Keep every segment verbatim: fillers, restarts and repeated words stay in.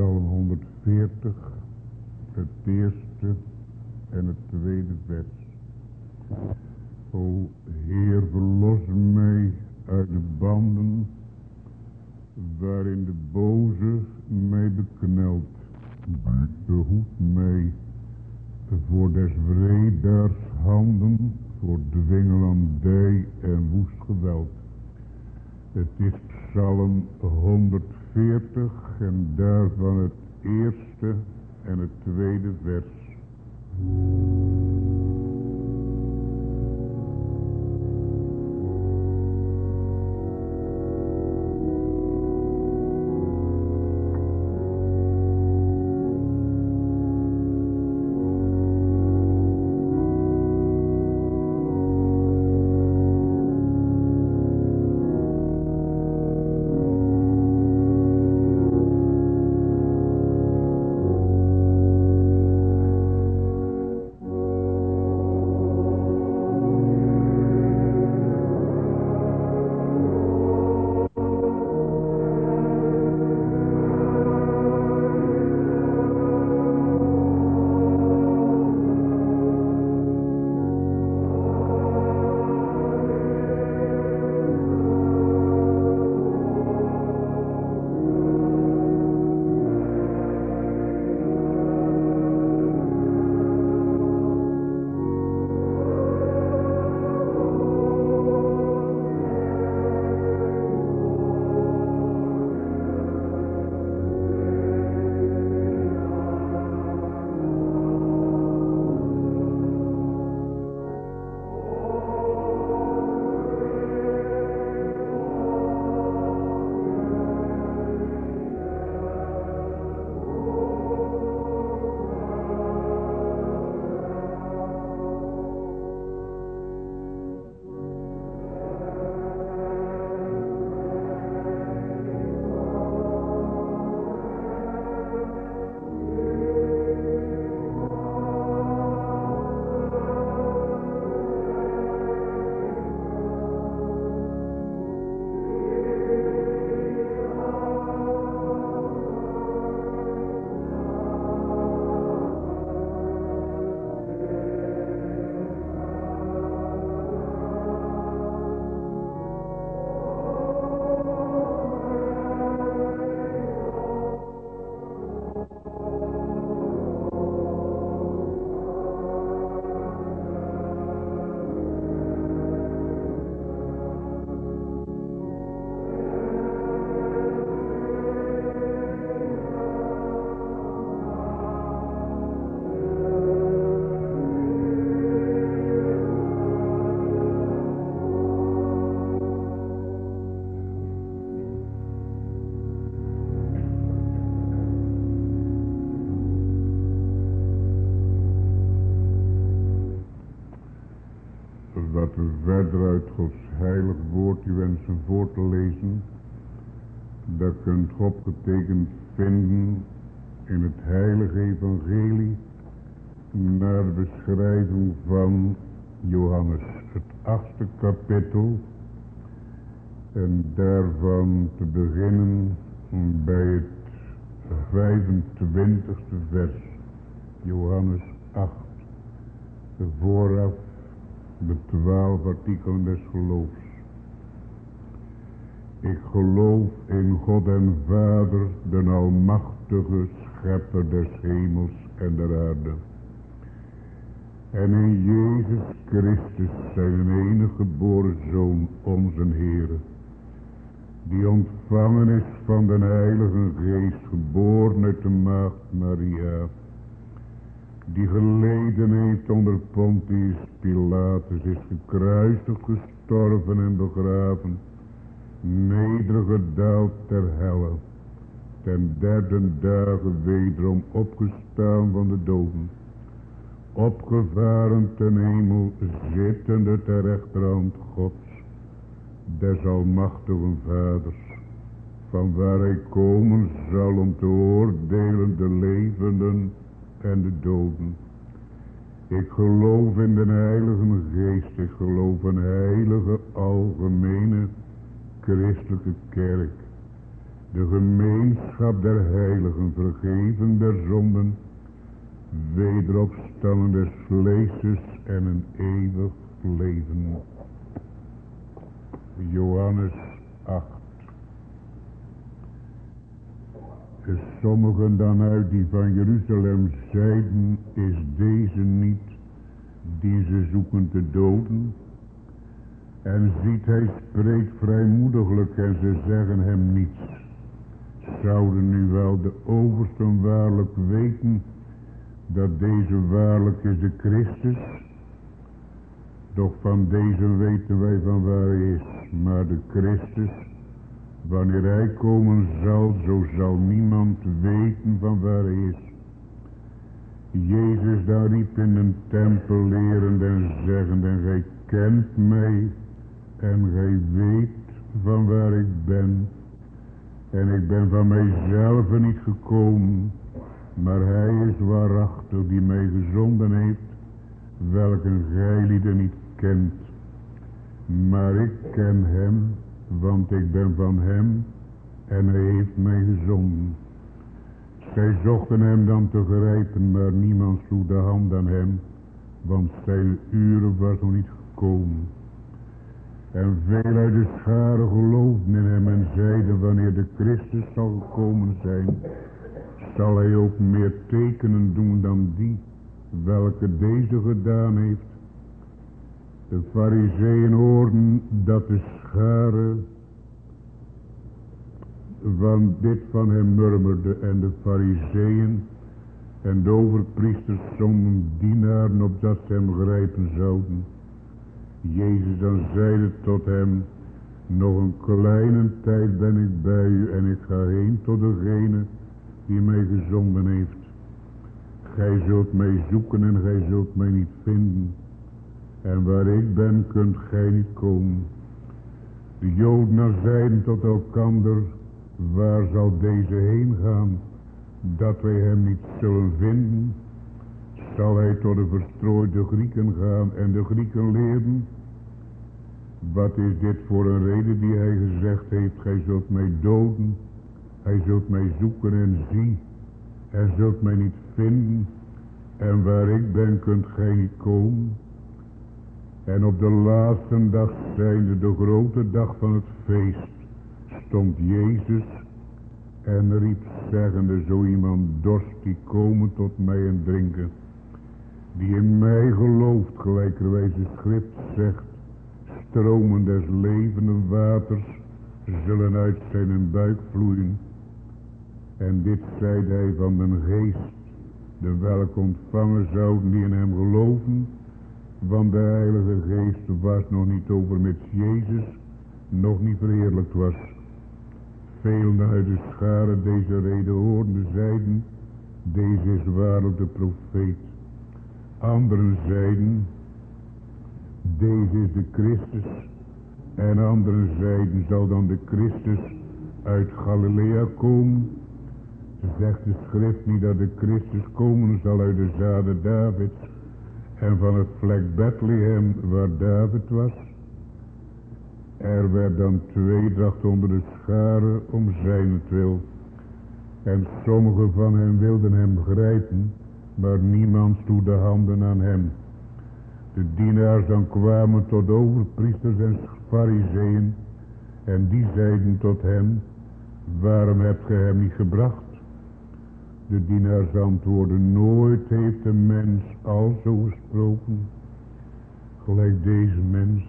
Psalm honderdveertig, het eerste en het tweede vers. O Heer, verlos mij uit de banden waarin de boze mij beknelt. Behoed mij voor des wreedaars handen, voor dwingelandij en woest geweld. Het is Psalm honderdveertig en daarvan het eerste en het tweede vers. Wat we verder uit Gods heilig woord u wensen voor te lezen, dat kunt u opgetekend vinden in het heilige evangelie naar de beschrijving van Johannes, het achtste kapittel, en daarvan te beginnen bij het vijfentwintigste vers, Johannes acht, vooraf de twaalf artikelen des geloofs. Ik geloof in God en Vader, de almachtige schepper des hemels en der aarde. En in Jezus Christus, zijn enige geboren Zoon, onze Heere, die ontvangen is van den Heilige Geest, geboren uit de maagd Maria, die geleden heeft onder Pontius Pilatus, is gekruisigd, gestorven en begraven, nedergedaald ter helle, ten derde dagen wederom opgestaan van de doden, opgevaren ten hemel, zittende ter rechterhand Gods, des almachtigen Vaders, van waar hij komen zal om te oordelen de levenden en de doden. Ik geloof in de Heilige Geest, ik geloof in heilige algemene christelijke kerk. de gemeenschap der heiligen, vergeven der zonden, wederopstanding des vleeses en een eeuwig leven. Johannes acht. Sommigen dan uit die van Jeruzalem zeiden, is deze niet die ze zoeken te doden? En ziet, hij spreekt vrijmoediglijk en ze zeggen hem niets. Zouden nu wel de oversten waarlijk weten dat deze waarlijk is de Christus? Doch van deze weten wij van waar hij is. Maar de Christus, wanneer hij komen zal, zo zal niemand weten van waar hij is. Jezus daar riep in een tempel lerend en zeggend, en gij kent mij en gij weet van waar ik ben. En ik ben van mijzelf niet gekomen, maar hij is waarachtig die mij gezonden heeft, welke gij lieden niet kent. Maar ik ken hem, want ik ben van hem en hij heeft mij gezonden. Zij zochten hem dan te grijpen, maar niemand sloeg de hand aan hem, want zijn uren was nog niet gekomen. En veel uit de schare geloofden in hem en zeiden, wanneer de Christus zal gekomen zijn, zal hij ook meer tekenen doen dan die, welke deze gedaan heeft. De Farizeeën hoorden dat de schare van dit van hem murmerde, en de Farizeeën en de overpriesters zonden dienaren opdat ze hem grijpen zouden. Jezus dan zeide tot hem, nog een kleine tijd ben ik bij u en ik ga heen tot degene die mij gezonden heeft. Gij zult mij zoeken en gij zult mij niet vinden. En waar ik ben kunt gij niet komen. De Joden dan zeiden tot elkander, waar zal deze heen gaan, dat wij hem niet zullen vinden? Zal hij tot de verstrooide Grieken gaan en de Grieken leren? Wat is dit voor een reden die hij gezegd heeft, gij zult mij doden, hij zult mij zoeken en zie, en zult mij niet vinden, en waar ik ben kunt gij niet komen. En op de laatste dag, zijnde de grote dag van het feest, stond Jezus en riep zeggende, zo iemand dorst die komen tot mij en drinken, die in mij gelooft, gelijkerwijs de schrift zegt, stromen des levende waters zullen uit zijn buik vloeien. En dit zeide hij van den geest, de welke ontvangen zouden die in hem geloven, want de Heilige Geest was nog niet over met Jezus, nog niet verheerlijkt was. Velen uit de schare deze reden hoorden zeiden, deze is waarlijk de profeet. Anderen zeiden, deze is de Christus. En anderen zeiden, zal dan de Christus uit Galilea komen? Zegt de schrift niet dat de Christus komen zal uit de zaden Davids en van het vlek Bethlehem waar David was? Er werd dan tweedracht onder de schare om zijnentwil. En sommigen van hen wilden hem grijpen, maar niemand sloeg de handen aan hem. De dienaars dan kwamen tot overpriesters en farizeeën, en die zeiden tot hem, waarom hebt gij hem niet gebracht? De dienaars antwoordden, nooit heeft een mens al zo gesproken, gelijk deze mens.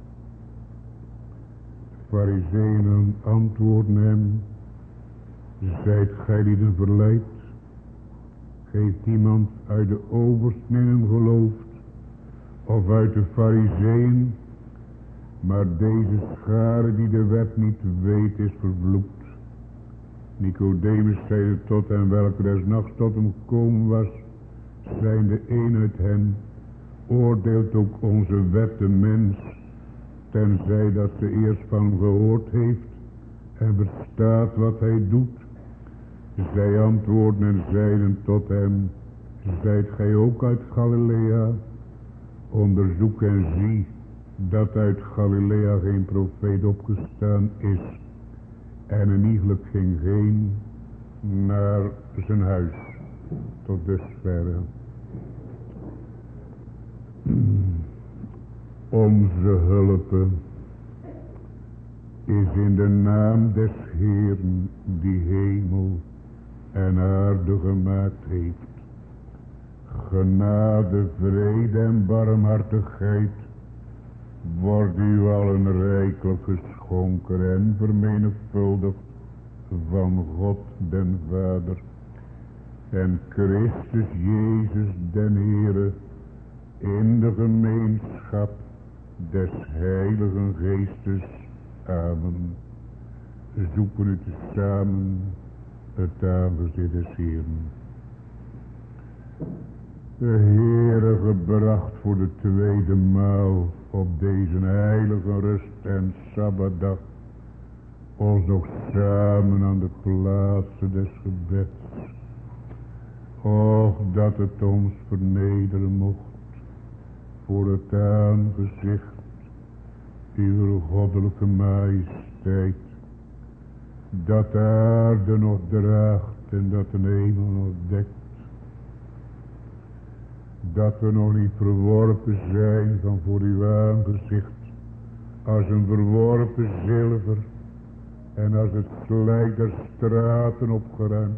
De farizeeën antwoordden hem, zijt gij lieden verleid? Heeft iemand uit de oversten in hem geloofd, of uit de farizeeën? Maar deze schare die de wet niet weet, is vervloekt. Nicodemus zeide tot hem, welke des nachts tot hem gekomen was, zijnde een uit hen, oordeelt ook onze wet de mens, tenzij dat ze eerst van hem gehoord heeft en verstaat wat hij doet. Zij antwoordden en zeiden tot hem, zijt gij ook uit Galilea? Onderzoek en zie dat uit Galilea geen profeet opgestaan is. En een iegelijk ging heen naar zijn huis. Tot dusverre. Onze hulp is in de naam des Heeren die hemel en aarde gemaakt heeft. Genade, vrede en barmhartigheid wordt u allen rijkelijk geschonken en vermenigvuldigd van God den Vader en Christus Jezus den Heere in de gemeenschap des Heiligen Geestes. Amen. Zoeken u tezamen het aangezicht des Heeren. De Heere gebracht voor de tweede maal op deze heilige rust en sabbatdag ons nog samen aan de plaatsen des gebeds. Och, dat het ons vernederen mocht voor het aangezicht uw goddelijke majesteit, dat de aarde nog draagt en dat de hemel nog dekt, dat we nog niet verworpen zijn van voor uw aangezicht, als een verworpen zilver en als het slijk der straten opgeruimd,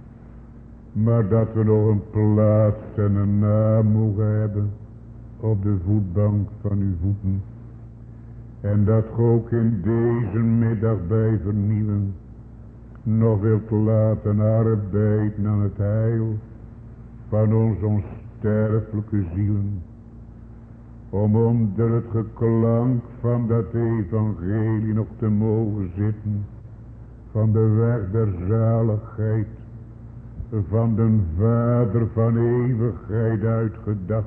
maar dat we nog een plaats en een naam mogen hebben op de voetbank van uw voeten. En dat ge ook in deze middag bij vernieuwen nog wilt laten arbeiden aan het heil van onze onsterfelijke zielen. Om onder het geklank van dat evangelie nog te mogen zitten van de weg der zaligheid, van den Vader van eeuwigheid uitgedacht.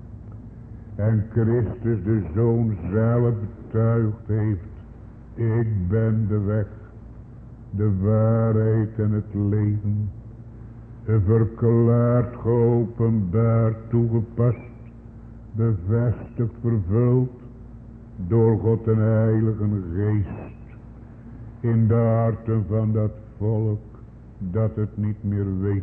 En Christus de Zoon zelf betuigd heeft, ik ben de weg, de waarheid en het leven. Verklaard, geopenbaard, toegepast, bevestigd, vervuld door God en Heilige Geest. In de harten van dat volk dat het niet meer weet.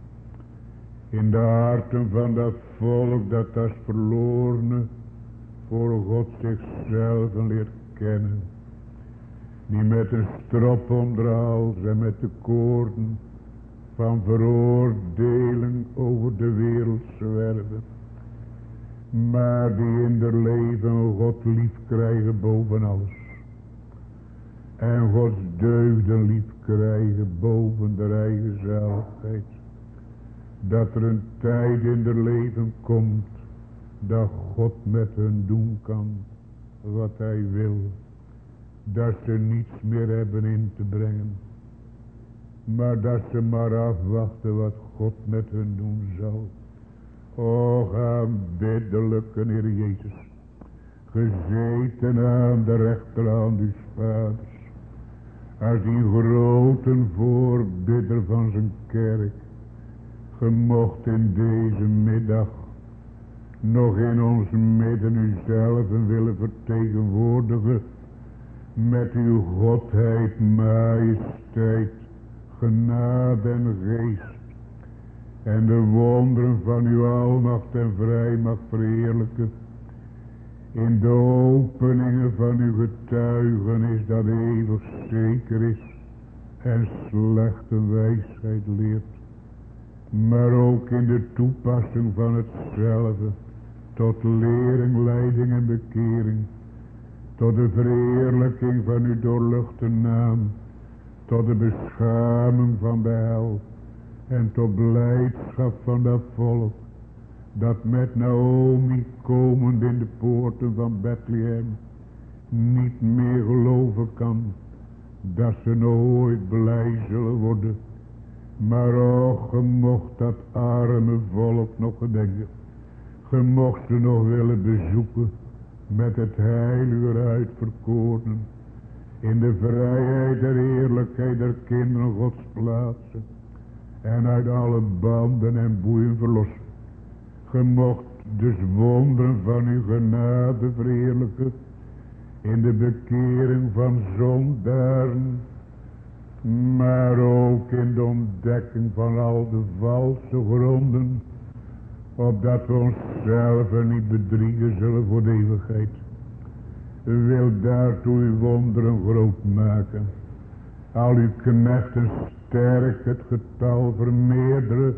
In de harten van dat volk dat als verlorene voor God zichzelf leert kennen. Die met een strop om de hals en met de koorden van veroordeling over de wereld zwerven. Maar die in der leven God lief krijgen boven alles. En Gods deugden lief krijgen boven de eigen zaligheid. Dat er een tijd in der leven komt dat God met hen doen kan wat hij wil. Dat ze niets meer hebben in te brengen. Maar dat ze maar afwachten wat God met hen doen zal. O aanbiddelijke Heer Jezus. Gezeten aan de rechterhand uw vaders. Als die grote voorbidder van zijn kerk. Ge mocht in deze middag nog in ons midden uzelf willen vertegenwoordigen. Met uw godheid, majesteit, genade en geest. En de wonderen van uw almacht en vrijmacht verheerlijken. In de openingen van uw getuigenis dat eeuwig zeker is. En slechte wijsheid leert. Maar ook in de toepassing van hetzelfde. Tot lering, leiding en bekering. Tot de verheerlijking van uw doorluchte naam. Tot de beschaming van de hel. En tot blijdschap van dat volk. Dat met Naomi komend in de poorten van Bethlehem. Niet meer geloven kan. Dat ze nooit blij zullen worden. Maar och, ge mocht dat arme volk nog gedenken. Ge mocht ze nog willen bezoeken. Met het heil uur uitverkoren. In de vrijheid en eerlijkheid der kinderen Gods plaatsen. En uit alle banden en boeien verlossen. Ge mocht dus wonderen van uw genade verheerlijken. In de bekering van zondaren. maar ook in de ontdekking van al de valse gronden, opdat we onszelf niet bedriegen zullen voor de eeuwigheid. U wilt daartoe uw wonderen groot maken, al uw knechten sterk het getal vermeerderen,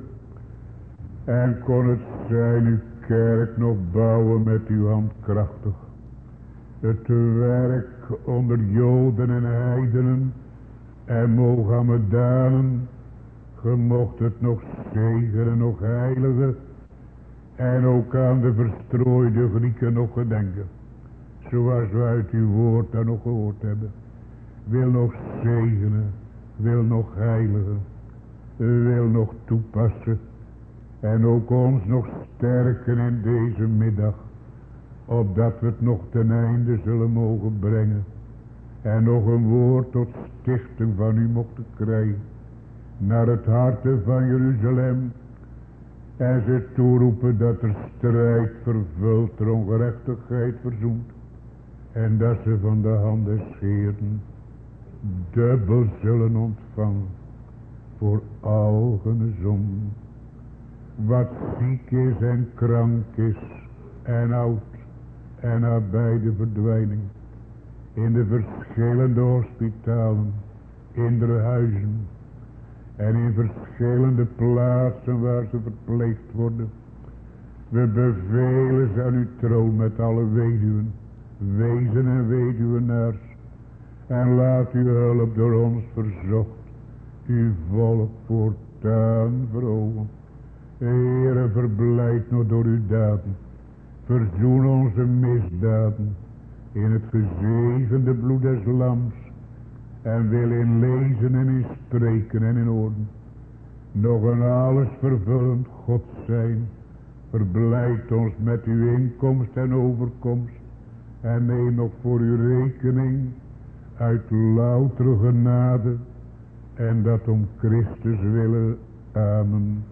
en kon het zijn uw kerk nog bouwen met uw hand krachtig. Het werk onder Joden en heidenen en Mohammedanen, ge mocht het nog zegenen, nog heiligen, en ook aan de verstrooide Grieken nog gedenken, zoals we uit uw woord dan nog gehoord hebben. Wil nog zegenen, wil nog heiligen, wil nog toepassen, en ook ons nog sterken in deze middag, opdat we het nog ten einde zullen mogen brengen, en nog een woord tot stichting van u mochten krijgen, naar het harte van Jeruzalem, en ze toeroepen dat er strijd vervult, er ongerechtigheid verzoent, en dat ze van de hand des Heeren dubbel zullen ontvangen voor al hun zonden. Wat ziek is en krank is en oud en nabij de verdwijning, in de verschillende hospitalen, in de huizen en in verschillende plaatsen waar ze verpleegd worden. We bevelen ze aan uw troon met alle weduwen, wezen en weduwenaars, en laat uw hulp door ons verzocht, uw volk voortaan verhogen. Heere, verblijd nog door uw daden, verzoen onze misdaden in het gezegende bloed des lams, en wil in lezen en in spreken en in orden nog een alles vervullend God zijn. Verblijd ons met uw inkomst en overkomst, en neem nog voor uw rekening uit loutere genade, en dat om Christus willen. Amen.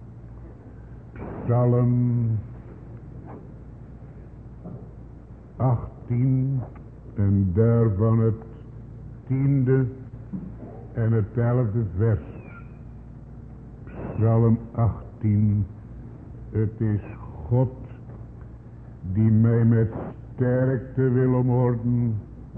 Psalm achttien, en daarvan het tiende en het elfde vers. Psalm achttien. Het is God die mij met sterkte wil omorden.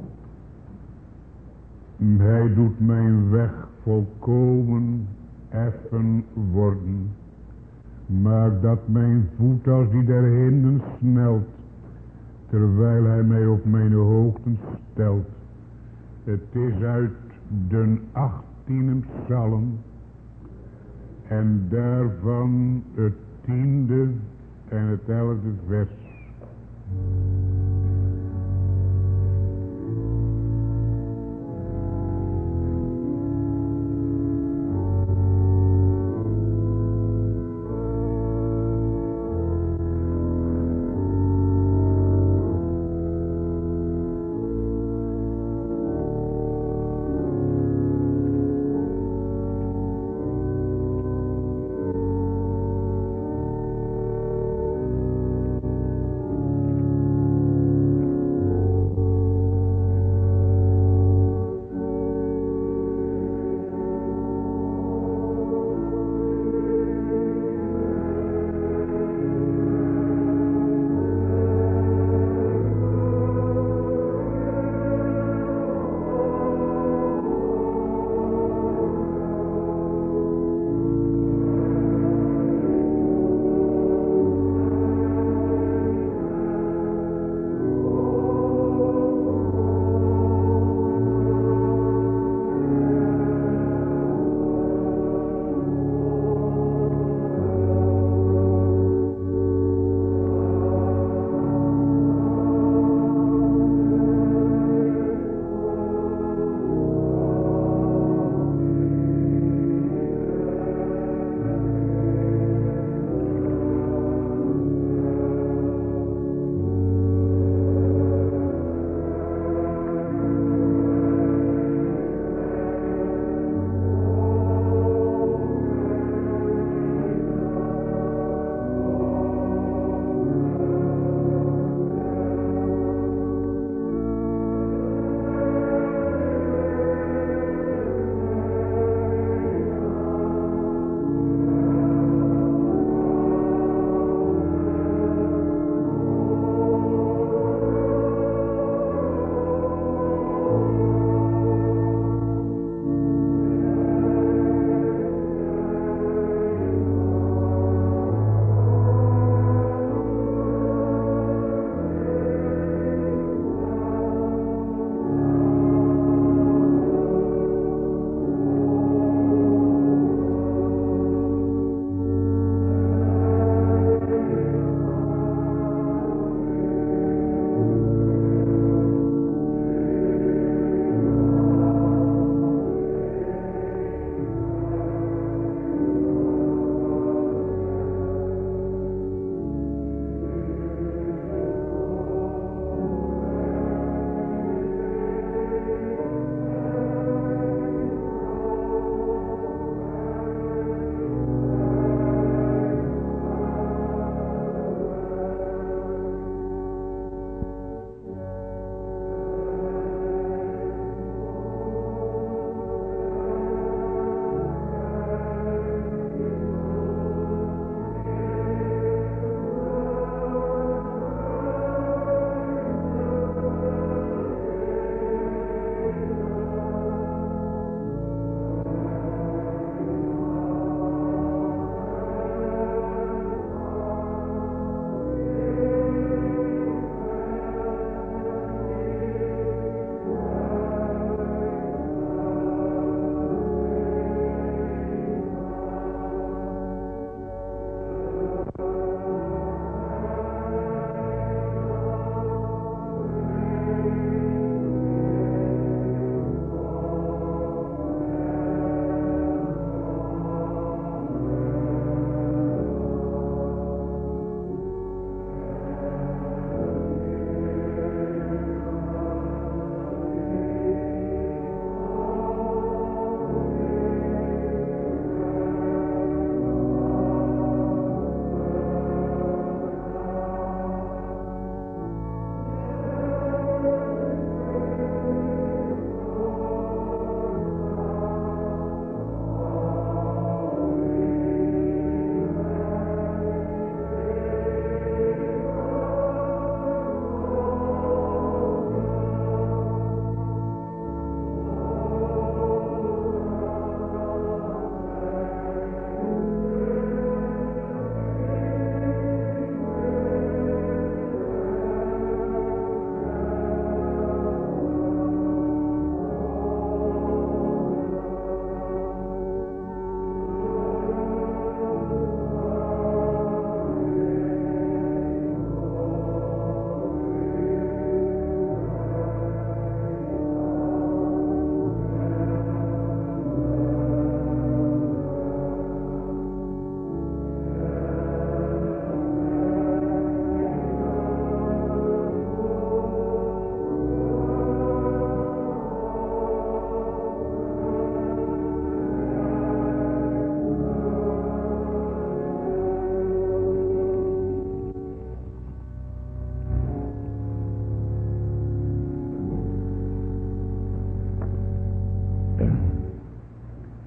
Hij doet mijn weg volkomen effen worden. Maak dat mijn voet als die der hinden snelt, terwijl hij mij op mijn hoogten stelt. Het is uit de achttiende psalm, en daarvan het tiende en het elfde vers.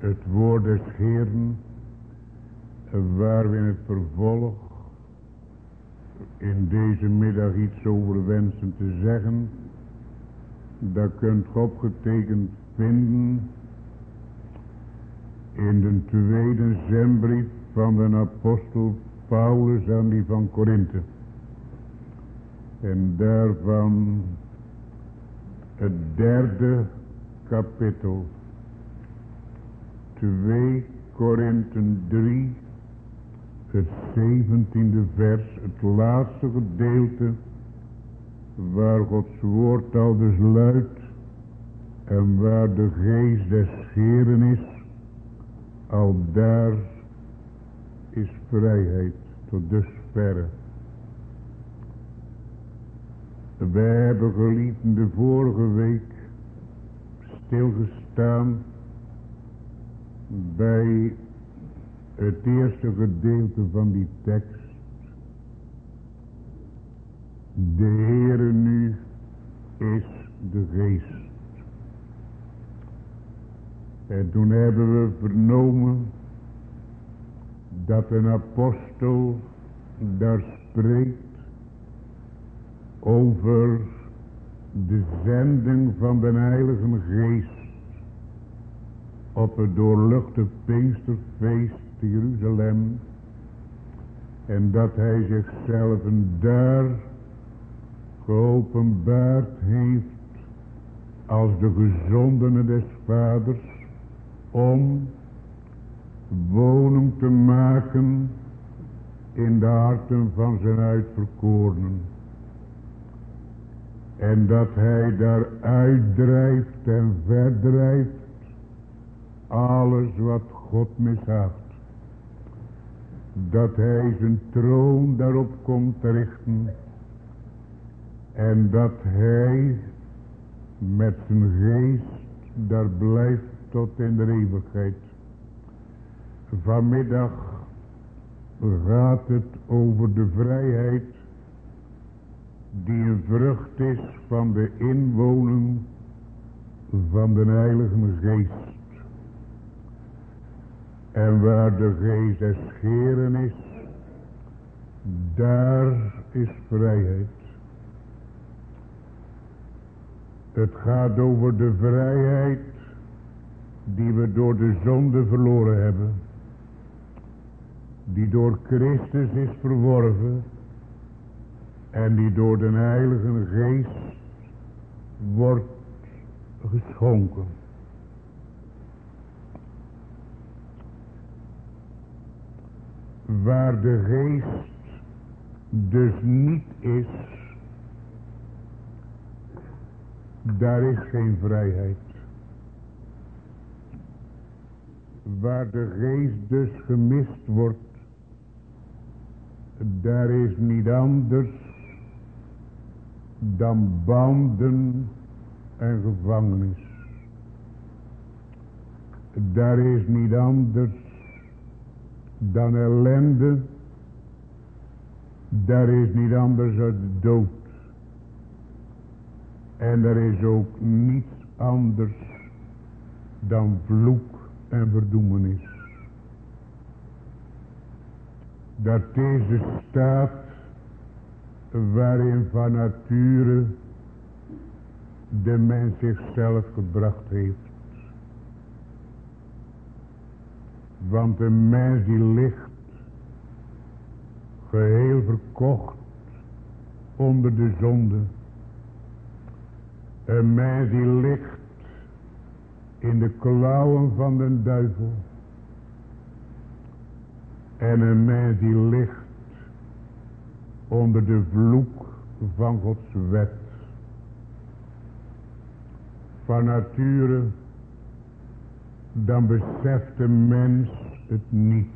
Het woord des Heeren, waar we in het vervolg in deze middag iets over wensen te zeggen, dat kunt u opgetekend vinden in de tweede zendbrief van de apostel Paulus aan die van Korinthe. En daarvan het derde kapitel, twee Korinthe drie, het zeventiende vers, het laatste gedeelte, waar Gods woord al dus luidt, en waar de geest des Heeren is, al daar is vrijheid tot dusverre. Wij hebben gelieten de vorige week stilgestaan bij het eerste gedeelte van die tekst. De Heere nu is de geest. En toen hebben we vernomen dat een apostel daar spreekt over de zending van de Heilige Geest op het doorluchte Pinksterfeest te Jeruzalem, en dat hij zichzelf daar geopenbaard heeft als de gezondene des Vaders, om woning te maken in de harten van zijn uitverkorenen. En dat hij daar uitdrijft en verdrijft alles wat God mishaagt. Dat hij zijn troon daarop komt te richten. En dat hij met zijn geest daar blijft tot in de eeuwigheid. Vanmiddag gaat het over de vrijheid die een vrucht is van de inwoning van de Heilige Geest. En waar de geest des Heeren is, daar is vrijheid. Het gaat over de vrijheid die we door de zonde verloren hebben. Die door Christus is verworven. En die door de Heilige Geest wordt geschonken. Waar de geest dus niet is, daar is geen vrijheid. Waar de geest dus gemist wordt, daar is niet anders dan banden en gevangenis. Daar is niet anders dan ellende. Daar is niet anders dan de dood. En er is ook niets anders dan vloek en verdoemenis. Dat is de staat waarin van nature de mens zichzelf gebracht heeft. Want de mens die ligt geheel verkocht onder de zonde. Een mens die ligt in de klauwen van de duivel. En een mens die ligt onder de vloek van Gods wet. Van nature, dan beseft de mens het niet.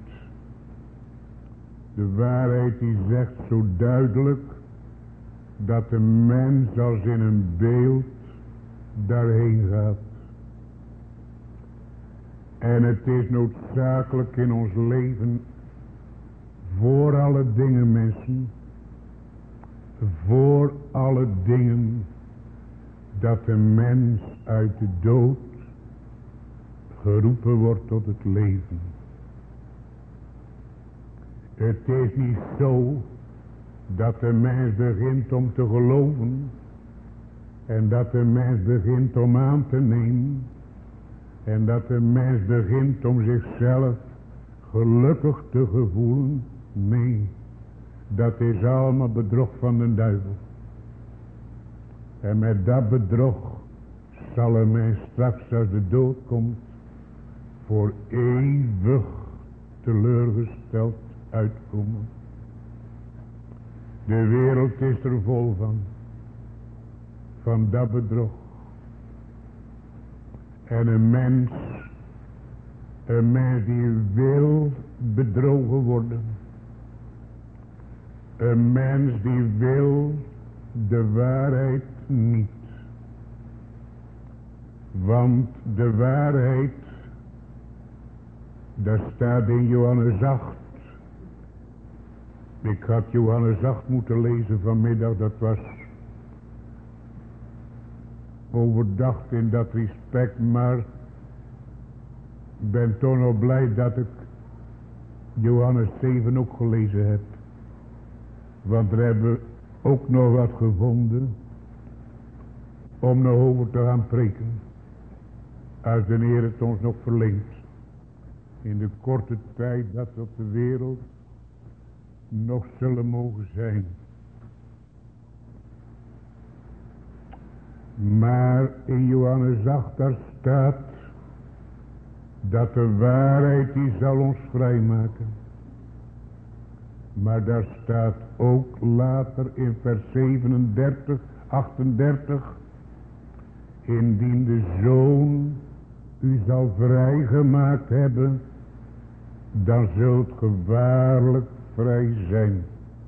De waarheid die zegt zo duidelijk dat de mens als in een beeld daarheen gaat. En het is noodzakelijk in ons leven, voor alle dingen mensen, voor alle dingen, dat de mens uit de dood geroepen wordt tot het leven. Het is niet zo dat de mens begint om te geloven en dat de mens begint om aan te nemen en dat de mens begint om zichzelf gelukkig te gevoelen. Nee, dat is allemaal bedrog van de duivel. En met dat bedrog zal een mens straks als de dood komt voor eeuwig teleurgesteld uitkomen. De wereld is er vol van. Van dat bedrog. En een mens. Een mens die wil bedrogen worden. Een mens die wil de waarheid niet. Want de waarheid, daar staat in Johannes acht. Ik had Johannes acht moeten lezen vanmiddag, dat was overdacht in dat respect, maar ik ben toch nog blij dat ik Johannes zeven ook gelezen heb. Want er hebben we ook nog wat gevonden om nog over te gaan preken. Als de Heer het ons nog verleent. In de korte tijd dat we op de wereld nog zullen mogen zijn. Maar in Johannes acht daar staat dat de waarheid die zal ons vrijmaken. Maar daar staat ook later in vers zevenendertig, achtendertig. Indien de Zoon u zal vrijgemaakt hebben, dan zult ge waarlijk vrij zijn.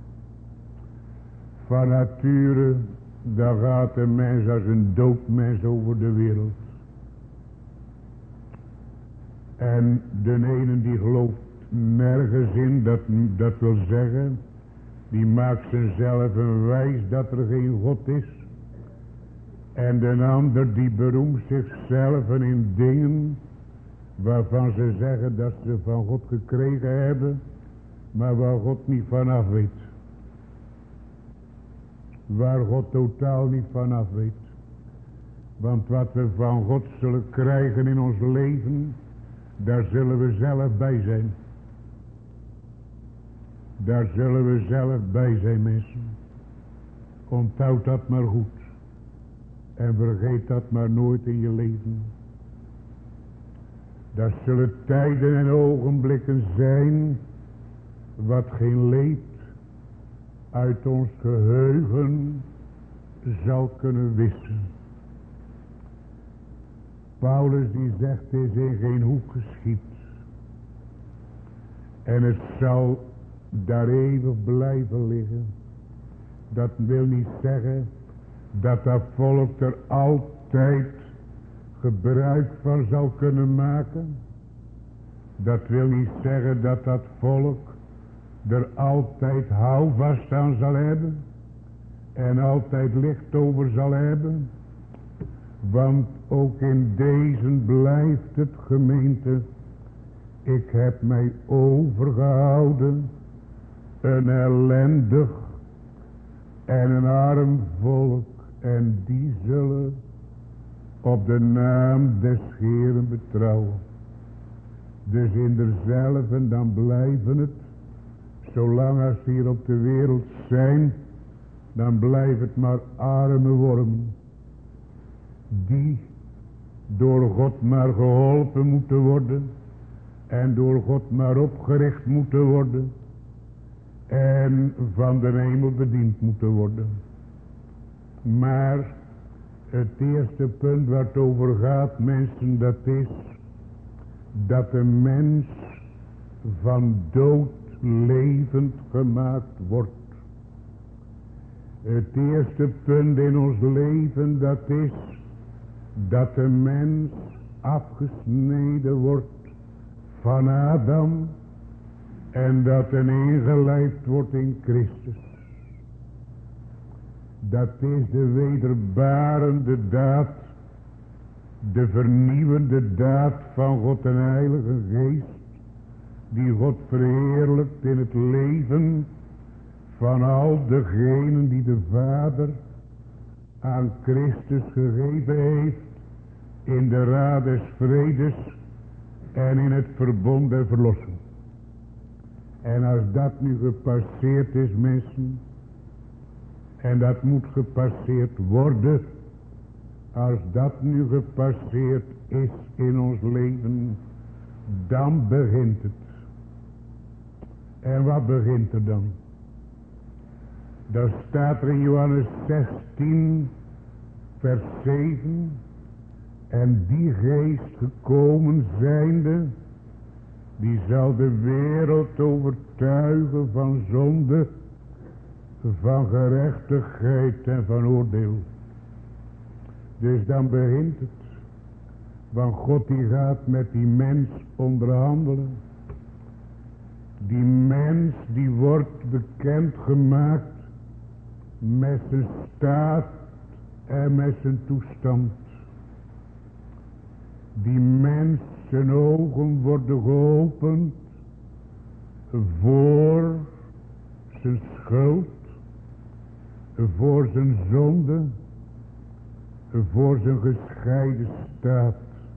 Van nature, daar gaat een mens als een doodmens over de wereld. En de ene die gelooft nergens in, dat, dat wil zeggen, die maakt zichzelf een wijs dat er geen God is. En de ander die beroemt zichzelf in dingen waarvan ze zeggen dat ze van God gekregen hebben, maar waar God niet vanaf weet. Waar God totaal niet vanaf weet. Want wat we van God zullen krijgen in ons leven, daar zullen we zelf bij zijn. Daar zullen we zelf bij zijn, mensen. Onthoud dat maar goed. En vergeet dat maar nooit in je leven. Daar zullen tijden en ogenblikken zijn wat geen leed uit ons geheugen zal kunnen wissen. Paulus die zegt, het is in geen hoek geschied. En het zal daar eeuwig blijven liggen. Dat wil niet zeggen dat dat volk er altijd gebruik van zal kunnen maken. Dat wil niet zeggen dat dat volk er altijd houvast aan zal hebben. En altijd licht over zal hebben. Want ook in deze blijft het, gemeente. Ik heb mij overgehouden. Een ellendig en een arm volk. En die zullen op de naam des Heeren betrouwen. Dus in derzelfde dan blijven het. Zolang als ze hier op de wereld zijn. Dan blijft het maar arme wormen. Die door God maar geholpen moeten worden. En door God maar opgericht moeten worden. En van de hemel bediend moeten worden. Maar het eerste punt waar het over gaat, mensen, dat is dat een mens van dood levend gemaakt wordt. Het eerste punt in ons leven, dat is dat de mens afgesneden wordt van Adam en dat een ingelijfd wordt in Christus. Dat is de wederbarende daad de vernieuwende daad van God en Heilige Geest, die God verheerlijkt in het leven van al degenen die de Vader aan Christus gegeven heeft in de raad des vredes en in het verbond der verlossing. En als dat nu gepasseerd is, mensen, en dat moet gepasseerd worden, als dat nu gepasseerd is in ons leven, dan begint het. En wat begint er dan? Dan staat er in Johannes zestien, vers zeven, en die geest gekomen zijnde, die zal de wereld overtuigen van zonde, van gerechtigheid en van oordeel. Dus dan begint het. Want God die gaat met die mens onderhandelen. Die mens die wordt bekend gemaakt met zijn staat en met zijn toestand. Die mens zijn ogen worden geopend voor zijn schuld, voor zijn zonde, voor zijn gescheiden staat.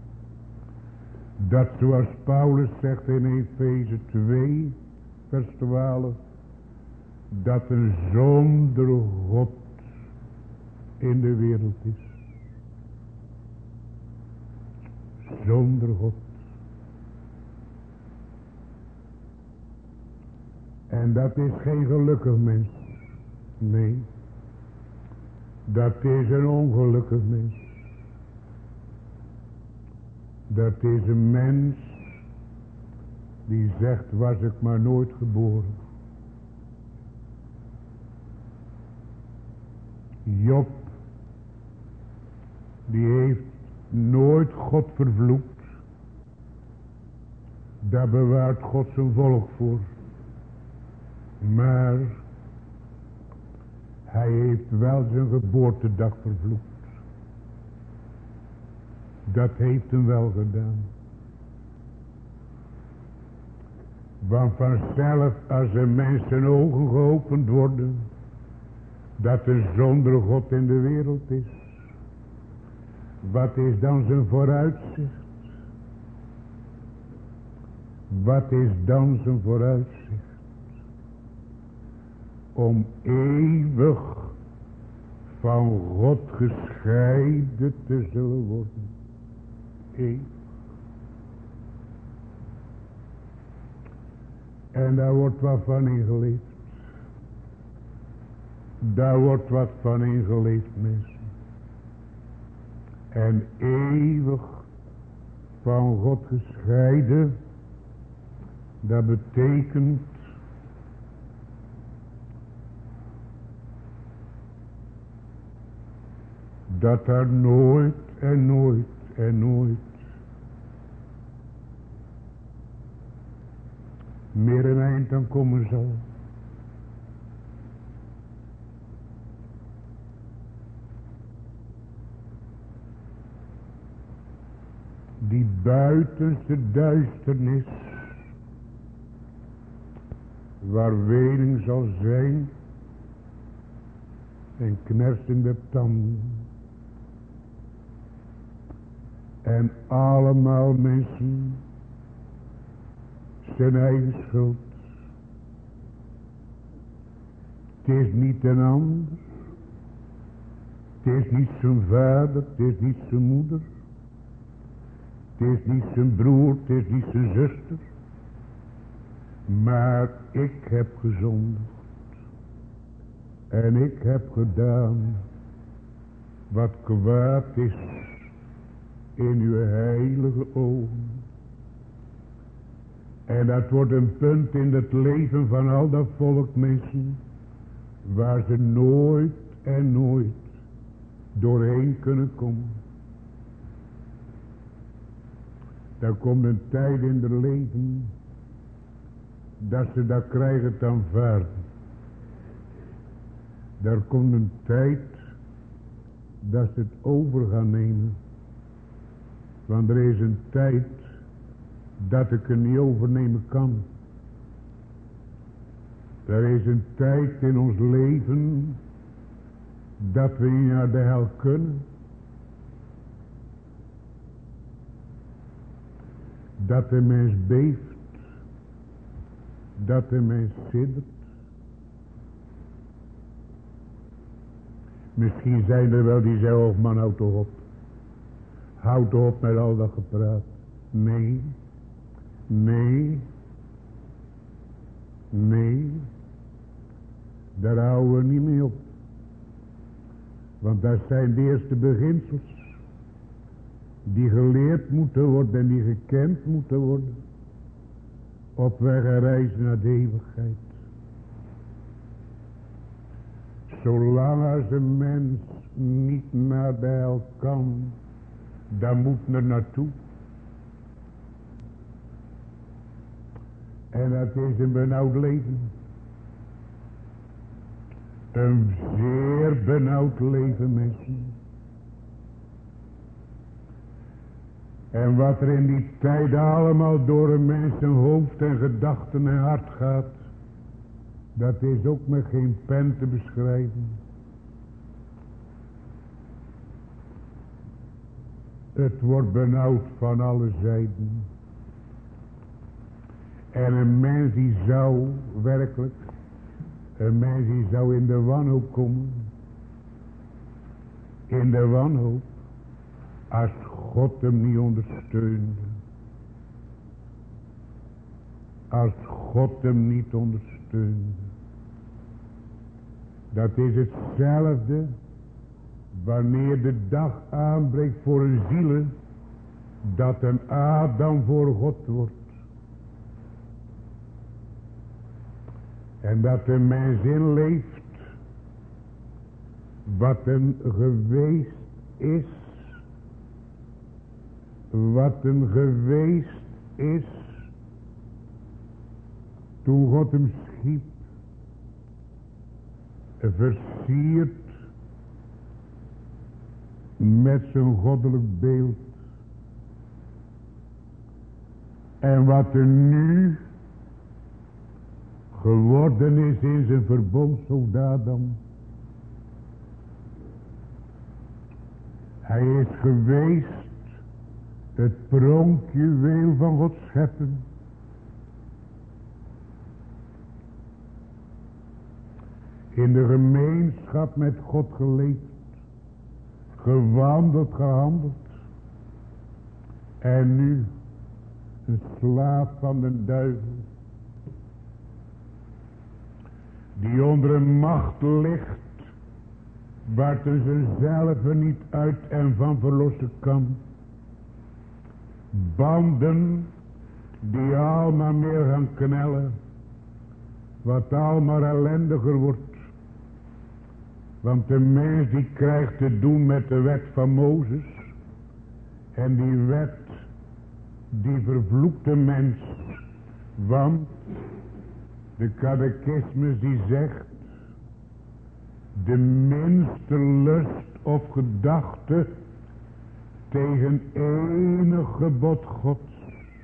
Dat zoals Paulus zegt in Efeze twee, vers twaalf, dat een zonder God in de wereld is. Zonder God. En dat is geen gelukkig mens. Nee. Dat is een ongelukkig mens. Dat is een mens die zegt, was ik maar nooit geboren. Job, die heeft nooit God vervloekt. Daar bewaart God zijn volk voor. Maar hij heeft wel zijn geboortedag vervloekt. Dat heeft hem wel gedaan. Want vanzelf als een mens zijn ogen geopend worden, dat er zonder God in de wereld is. Wat is dan zijn vooruitzicht? Wat is dan zijn vooruitzicht? Om eeuwig van God gescheiden te zullen worden. Eeuwig. En daar wordt wat van ingeleefd. Daar wordt wat van ingeleefd, mensen. En eeuwig van God gescheiden, dat betekent dat er nooit en nooit en nooit meer een eind aan komen zal. Die buitenste duisternis, waar wening zal zijn en knersende tanden. En allemaal mensen zijn eigen schuld. Het is niet een ander. Het is niet zijn vader, het is niet zijn moeder. Het is niet zijn broer, het is niet zijn zuster. Maar ik heb gezondigd. En ik heb gedaan wat kwaad is in uw heilige ogen. En dat wordt een punt in het leven van al dat volk mensen, waar ze nooit en nooit doorheen kunnen komen. Daar komt een tijd in het leven dat ze dat krijgen te aanvaarden. Daar komt een tijd dat ze het over gaan nemen. Want er is een tijd dat ik er niet overnemen kan. Er is een tijd in ons leven dat we niet naar de hel kunnen. Dat de mens beeft. Dat de mens siddert. Misschien zijn er wel die zeggen, oh man, houd toch op. Houd toch op met al dat gepraat. Nee. Nee. Nee. Daar houden we niet mee op. Want dat zijn de eerste beginsels. Die geleerd moeten worden en die gekend moeten worden. Op weg en reis naar de eeuwigheid. Zolang als een mens niet naar de hel kan, dan moet er naartoe. En dat is een benauwd leven. Een zeer benauwd leven, mensen. En wat er in die tijd allemaal door een mens zijn hoofd en gedachten en hart gaat, dat is ook met geen pen te beschrijven. Het wordt benauwd van alle zijden. En een mens die zou werkelijk, een mens die zou in de wanhoop komen. In de wanhoop. Als God hem niet ondersteunde. Als God hem niet ondersteunde. Dat is hetzelfde wanneer de dag aanbreekt voor een ziel, dat een Adam voor God wordt. En dat de mens inleeft wat hem geweest is. Wat hem geweest is toen God hem schiep. Versierd met zijn goddelijk beeld. En wat er nu geworden is in zijn verbondssoldaten. Hij is geweest het pronkjuweel van Gods schepping. In de gemeenschap met God geleefd. Gewandeld, gehandeld. En nu een slaaf van de duivel. Die onder een macht ligt. Waar hij zichzelf niet uit en van verlossen kan. Banden die allemaal meer gaan knellen. Wat allemaal ellendiger wordt. Want de mens die krijgt te doen met de wet van Mozes. En die wet die vervloekt de mens. Want de catechismus die zegt. De minste lust of gedachte tegen enig gebod Gods.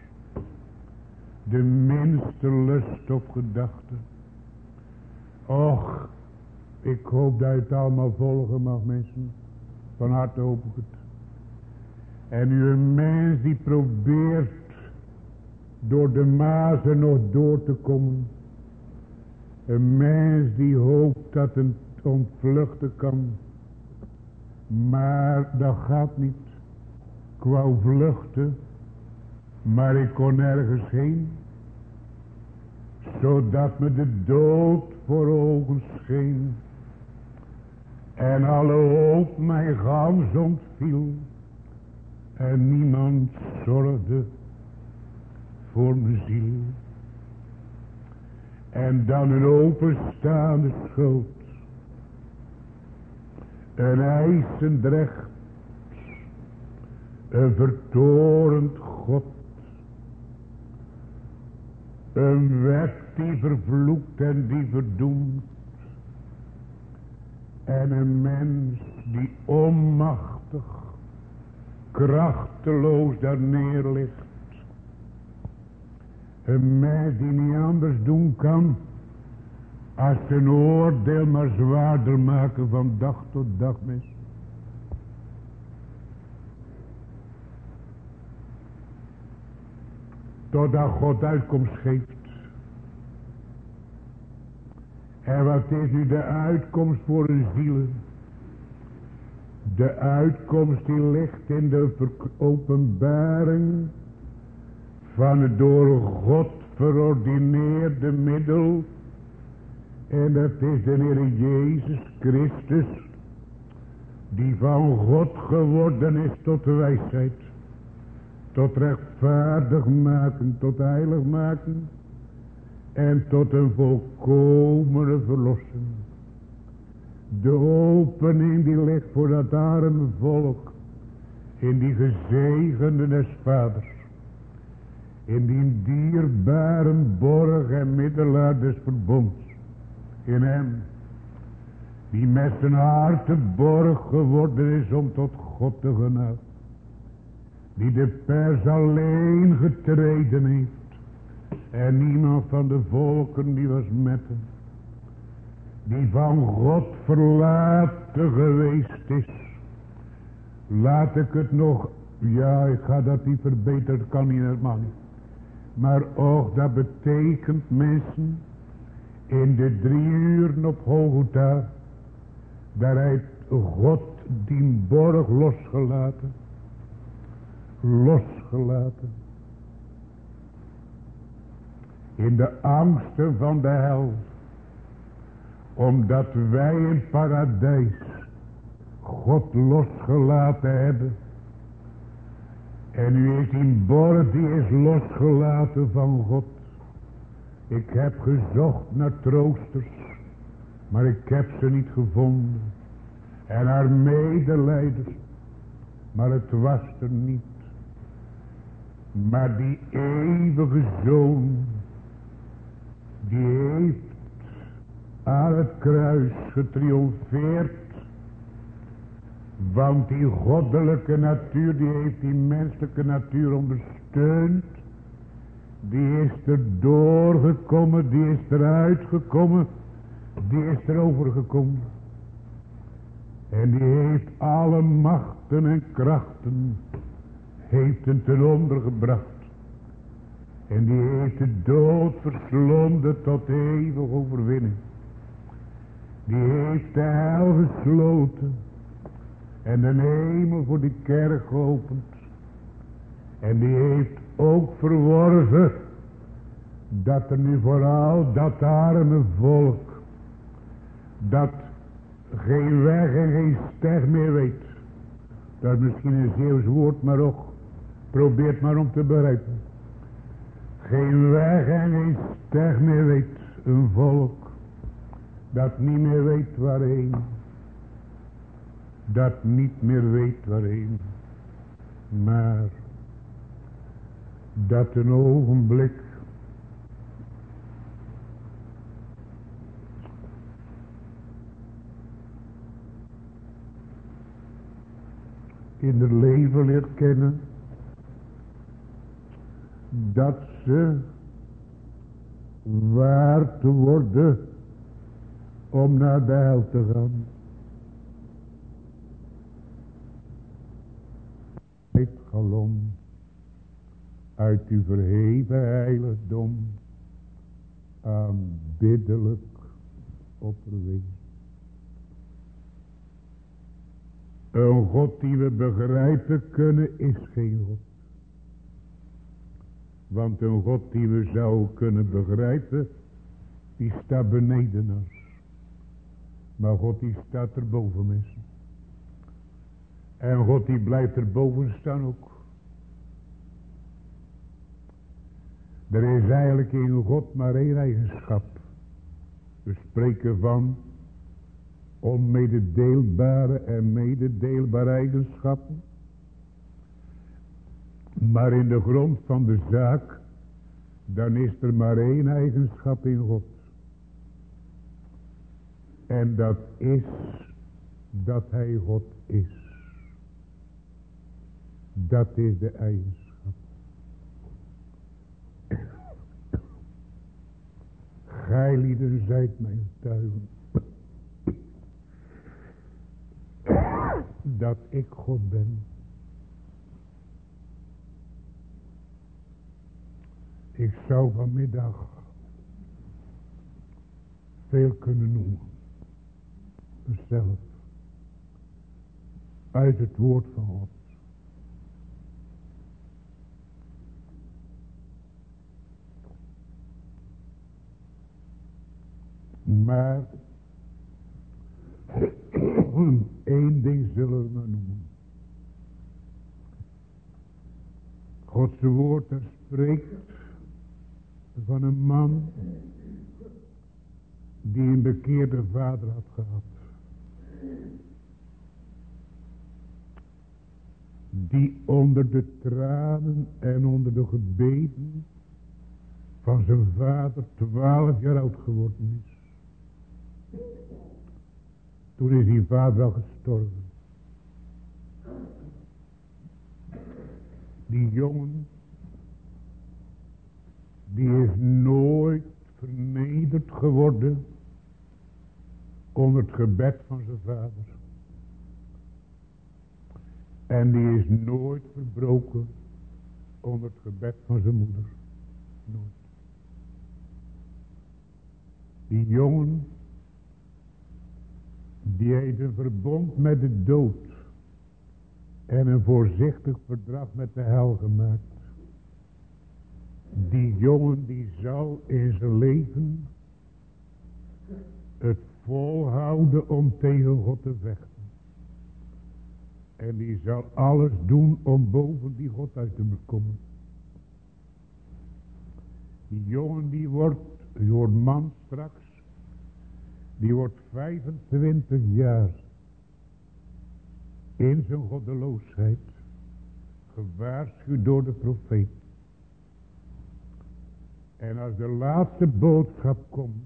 De minste lust of gedachte. Och, ik hoop dat je het allemaal volgen mag, mensen. Van harte hoop ik het. En nu een mens die probeert door de mazen nog door te komen. Een mens die hoopt dat het ontvluchten kan. Maar dat gaat niet. Ik wou vluchten, maar ik kon nergens heen. Zodat me de dood voor ogen scheen. En alle hoop mij gans ontviel. En niemand zorgde voor mijn ziel. En dan een openstaande schuld. Een eisend recht. Een vertorend God. Een wet die vervloekt en die verdoemt. En een mens die onmachtig krachteloos daar neer ligt. Een mens die niet anders doen kan als zijn oordeel maar zwaarder maken van dag tot dag mis. Totdat God uitkomst geeft. En wat is nu de uitkomst voor een ziel? De uitkomst die ligt in de openbaring van het door God verordineerde middel. En dat is de Heer Jezus Christus, die van God geworden is tot de wijsheid, tot rechtvaardig maken, tot heilig maken en tot een volkomene verlossing. De opening die ligt voor dat arme volk in die gezegende des Vaders, in die dierbare borg en middelaar des verbonds, in hem die met zijn hart de borg geworden is om tot God te genade, die de pers alleen getreden heeft en niemand van de volken die was met hem, die van God verlaten geweest is. Laat ik het nog, ja ik ga dat niet verbeteren, kan niet helemaal niet. Maar ook dat betekent mensen in de drie uren op Golgotha, daar heeft God die borg losgelaten. Losgelaten. In de angsten van de hel. Omdat wij in paradijs God losgelaten hebben. En nu is die borg die is losgelaten van God. Ik heb gezocht naar troosters, maar ik heb ze niet gevonden. En haar medelijders, maar het was er niet. Maar die eeuwige Zoon, die heeft aan het kruis getriomfeerd. Want die goddelijke natuur, die heeft die menselijke natuur ondersteund. Die is er doorgekomen, die is eruit gekomen, die is er overgekomen. En die heeft alle machten en krachten, heeft hem ten onder gebracht. En die heeft de dood verslonden tot eeuwige overwinning. Die heeft de hel gesloten en de hemel voor de kerk geopend. En die heeft ook verworven dat er nu vooral dat arme volk, dat geen weg en geen steg meer weet. Dat is misschien een Zeeuws woord, maar ook probeert maar om te bereiken. Geen weg en geen steg meer weet. Een volk dat niet meer weet waarheen. Dat niet meer weet waarheen. Maar dat een ogenblik in het leven leert kennen dat ze waard worden om naar de hel te gaan. Het galom uit uw verheven heiligdom aanbiddelijk opperwezen. Een God die we begrijpen kunnen is geen God. Want een God die we zouden kunnen begrijpen, die staat beneden ons. Maar God die staat erboven mensen. En God die blijft erboven staan ook. Er is eigenlijk in God maar één eigenschap. We spreken van onmededeelbare en mededeelbare eigenschappen. Maar in de grond van de zaak, dan is er maar één eigenschap in God. En dat is dat hij God is. Dat is de eigenschap. Gijlieden zijt mijn tuigen. Dat ik God ben. Ik zou vanmiddag veel kunnen noemen. Mezelf. Uit het woord van God. Maar één ding zullen we maar noemen. Gods woord er spreekt van een man die een bekeerde vader had gehad. Die onder de tranen en onder de gebeden van zijn vader twaalf jaar oud geworden is. Toen is die vader al gestorven. Die jongen, die is nooit vernederd geworden onder het gebed van zijn vader. En die is nooit verbroken onder het gebed van zijn moeder. Nooit. Die jongen, die heeft een verbond met de dood en een voorzichtig verdrag met de hel gemaakt. Die jongen die zal in zijn leven het volhouden om tegen God te vechten. En die zal alles doen om boven die God uit te bekomen. Die jongen die wordt, die wordt man straks. Die wordt vijfentwintig jaar in zijn goddeloosheid gewaarschuwd door de profeet. En als de laatste boodschap komt,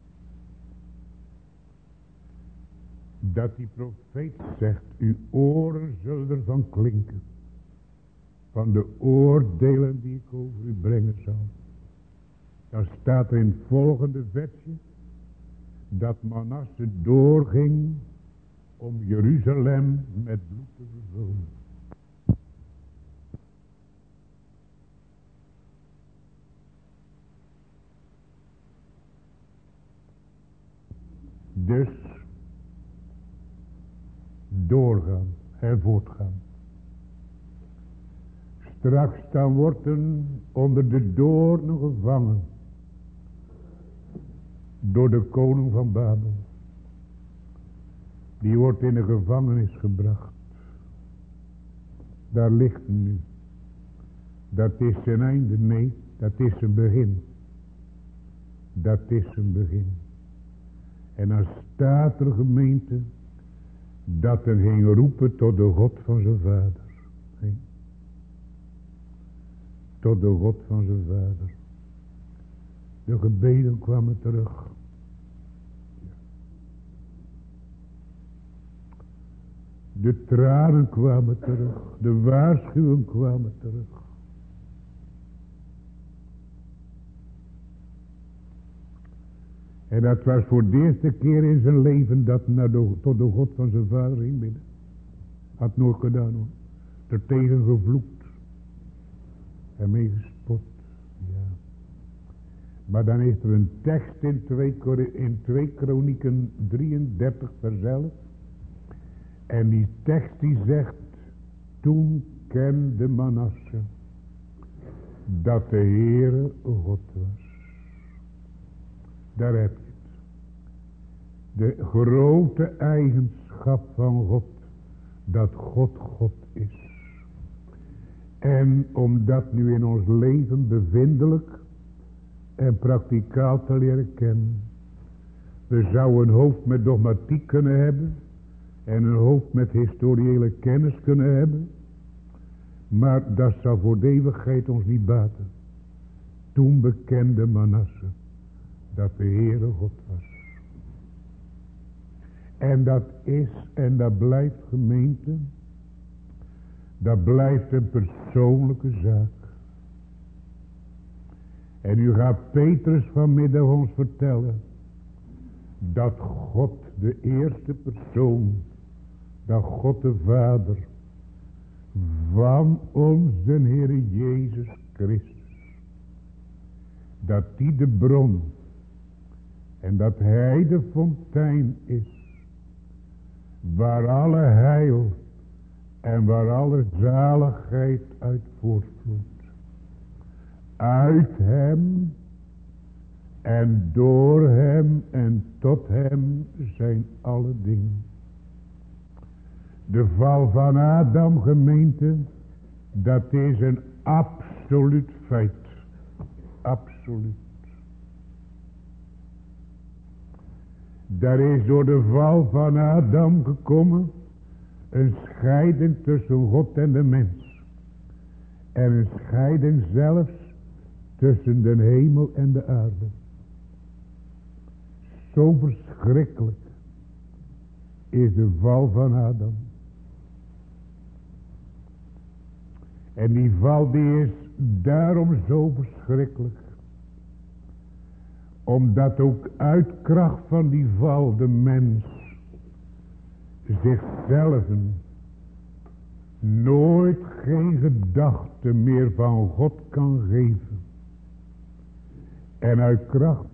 dat die profeet zegt, uw oren zullen ervan klinken, van de oordelen die ik over u brengen zal. Dan staat er in het volgende versje, dat Manasse doorging om Jeruzalem met bloed te vervullen. Dus doorgaan en voortgaan. Straks dan worden onder de doornen gevangen door de koning van Babel. Die wordt in de gevangenis gebracht. Daar ligt hij nu. Dat is zijn einde. Nee, dat is zijn begin. Dat is zijn begin. En dan staat er, gemeente, dat er ging roepen tot de God van zijn vader. Nee. Tot de God van zijn vader. De gebeden kwamen terug. De tranen kwamen terug. De waarschuwingen kwamen terug. En dat was voor de eerste keer in zijn leven dat naar de, tot de God van zijn vader ging bidden. Had nooit gedaan hoor. Er tegen gevloekt. En mee gespot. Ja. Maar dan is er een tekst in twee, in twee Kronieken drieëndertig vers elf. En die tekst die zegt, toen kende Manasse dat de Heere God was. Daar heb je het. De grote eigenschap van God, dat God God is. En om dat nu in ons leven bevindelijk en praktikaal te leren kennen. We zouden een hoofd met dogmatiek kunnen hebben. En een hoofd met historiële kennis kunnen hebben. Maar dat zal voor de eeuwigheid ons niet baten. Toen bekende Manasse dat de Heere God was. En dat is en dat blijft, gemeente, Dat blijft een persoonlijke zaak. En u gaat Petrus vanmiddag ons vertellen dat God de eerste persoon, dat God de Vader van onze Heere Jezus Christus, dat die de bron en dat hij de fontein is waar alle heil en waar alle zaligheid uit voortvloeit. Uit hem en door hem en tot hem zijn alle dingen. De val van Adam, gemeente, dat is een absoluut feit. Absoluut. Daar is door de val van Adam gekomen een scheiding tussen God en de mens. En een scheiding zelfs tussen de hemel en de aarde. Zo verschrikkelijk is de val van Adam. En die val die is daarom zo verschrikkelijk. Omdat ook uit kracht van die val de mens zichzelf nooit geen gedachte meer van God kan geven. En uit kracht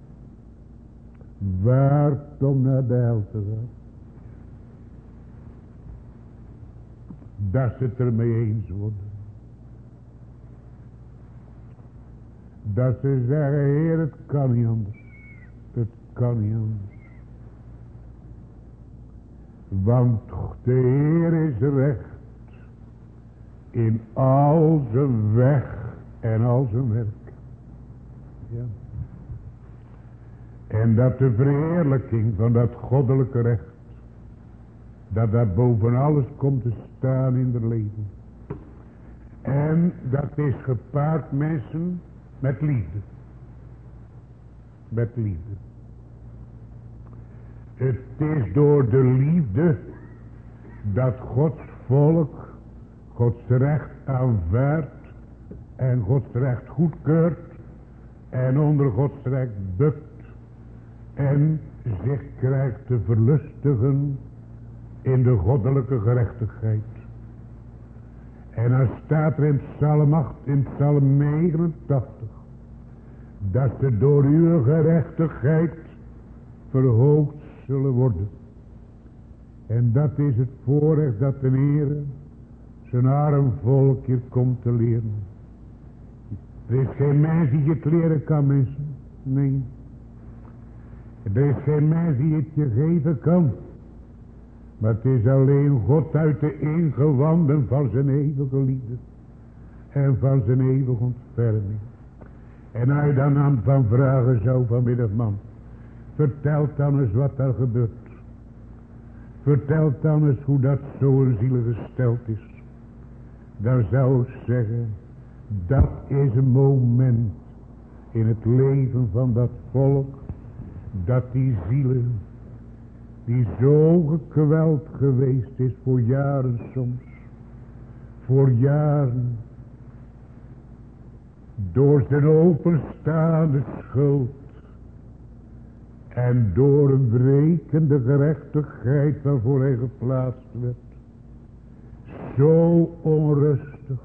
waard om naar de hel te gaan. Dat ze het ermee eens worden. Dat ze zeggen, Heer, het kan niet anders. Het kan niet anders. Want de Heer is recht in al zijn weg en al zijn werk. Ja. En dat de verheerlijking van dat goddelijke recht, dat dat boven alles komt te staan in het leven. En dat is gepaard, mensen, met liefde. Met liefde. Het is door de liefde dat Gods volk Gods recht aanvaardt en Gods recht goedkeurt en onder Gods recht bukt en zich krijgt te verlustigen in de goddelijke gerechtigheid. En dan staat er in Psalm acht, in Psalm negenentachtig, dat ze door uw gerechtigheid verhoogd zullen worden. En dat is het voorrecht dat de Heer zijn arm volk hier komt te leren. Er is geen mens die het leren kan, mensen. Nee. Er is geen mens die het je geven kan. Maar het is alleen God uit de ingewanden van zijn eeuwige liefde. En van zijn eeuwige ontferming. En als je dan aan van vragen zou vanmiddag, man. Vertel dan eens wat er gebeurt. Vertel dan eens hoe dat zo'n ziel gesteld is. Dan zou ik zeggen, dat is een moment in het leven van dat volk, dat die zielen, die zo gekweld geweest is voor jaren soms, voor jaren, door zijn openstaande schuld en door een wrekende gerechtigheid waarvoor hij geplaatst werd, zo onrustig.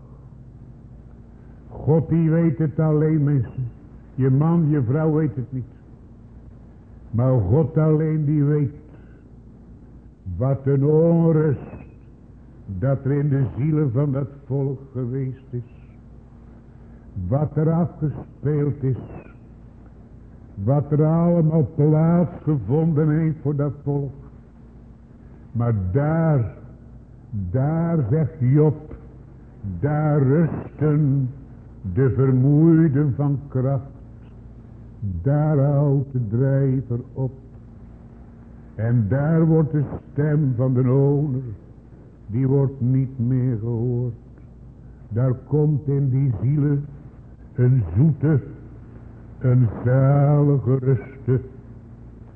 God die weet het alleen, mensen. Je man, je vrouw weet het niet. Maar God alleen die weet wat een onrust dat er in de zielen van dat volk geweest is. Wat er afgespeeld is. Wat er allemaal plaatsgevonden heeft voor dat volk. Maar daar, daar zegt Job, daar rusten de vermoeiden van kracht. Daar houdt de drijver op. En daar wordt de stem van de oner, die wordt niet meer gehoord. Daar komt in die zielen een zoete, een zalige rust.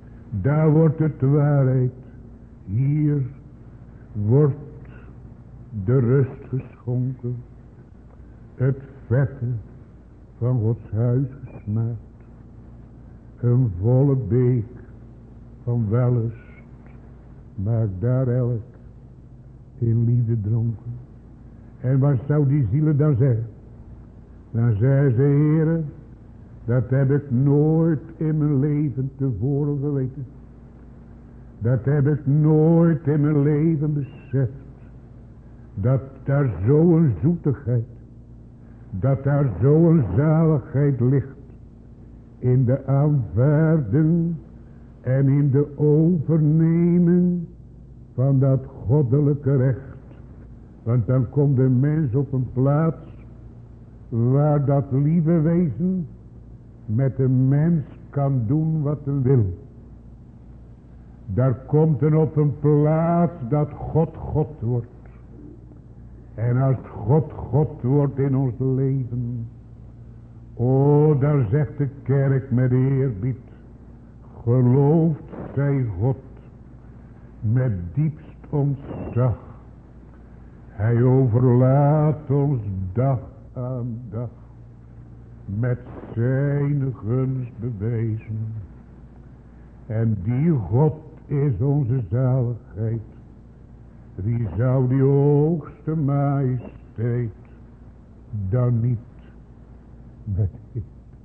Daar wordt het waarheid. Hier wordt de rust geschonken, het vette van Gods huis gesmaakt, een volle beek van wellust, maak daar elk in liefde dronken. En wat zou die zielen dan zeggen? Dan zei ze, Heere, dat heb ik nooit in mijn leven tevoren geweten. Dat heb ik nooit in mijn leven beseft. Dat daar zo'n zoetigheid, dat daar zo'n zaligheid ligt in de aanvaarding en in de overneming van dat goddelijke recht. Want dan komt de mens op een plaats waar dat lieve wezen met de mens kan doen wat hij wil. Daar komt er op een plaats dat God God wordt. En als God God wordt in ons leven, o, daar zegt de kerk met eerbied, gelooft zij God met diepst ontzag. Hij overlaat ons dag aan dag met zijn gunst bewezen. En die God is onze zaligheid. Wie zou die hoogste majesteit dan niet met hem?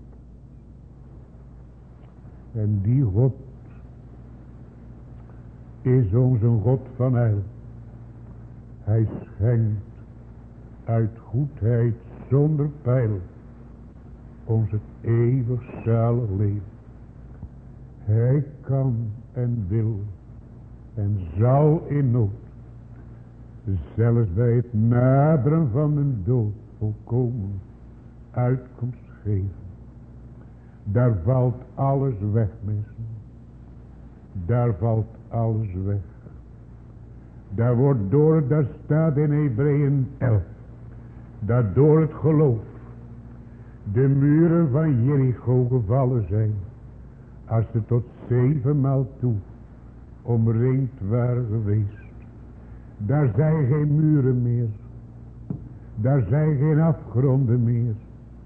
En die God is onze God van heil. Hij schenkt uit goedheid zonder peil ons het eeuwig zalig leven. Hij kan en wil en zal in nood, zelfs bij het naderen van de dood, volkomen uitkomst geven. Daar valt alles weg, mensen. Daar valt alles weg. Daar wordt door, daar staat in Hebreeën elf, dat door het geloof de muren van Jericho gevallen zijn, als ze tot zevenmaal toe omringd waren geweest. Daar zijn geen muren meer, daar zijn geen afgronden meer,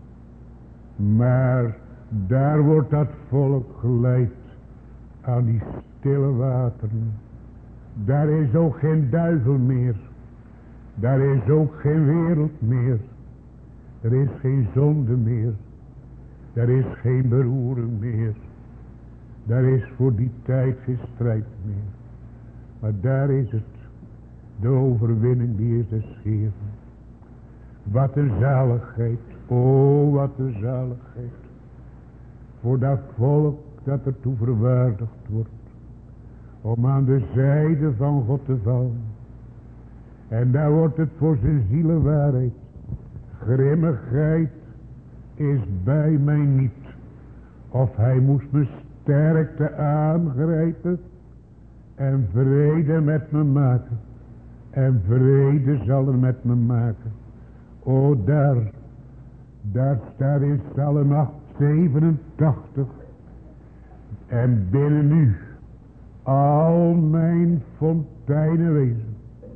maar daar wordt dat volk geleid aan die stille wateren. Daar is ook geen duivel meer, daar is ook geen wereld meer, er is geen zonde meer, er is geen beroering meer, daar is voor die tijd geen strijd meer, maar daar is het, de overwinning die is des Heeren. Wat een zaligheid, oh wat een zaligheid, voor dat volk dat ertoe verwaardigd wordt, om aan de zijde van God te vallen. En daar wordt het voor zijn zielenwaarheid. Grimmigheid is bij mij niet. Of hij moest me sterkte aangrijpen en vrede met me maken. En vrede zal er met me maken. O daar, daar staat in Psalm acht zevenentachtig. En binnen u al mijn fonteinen wezen.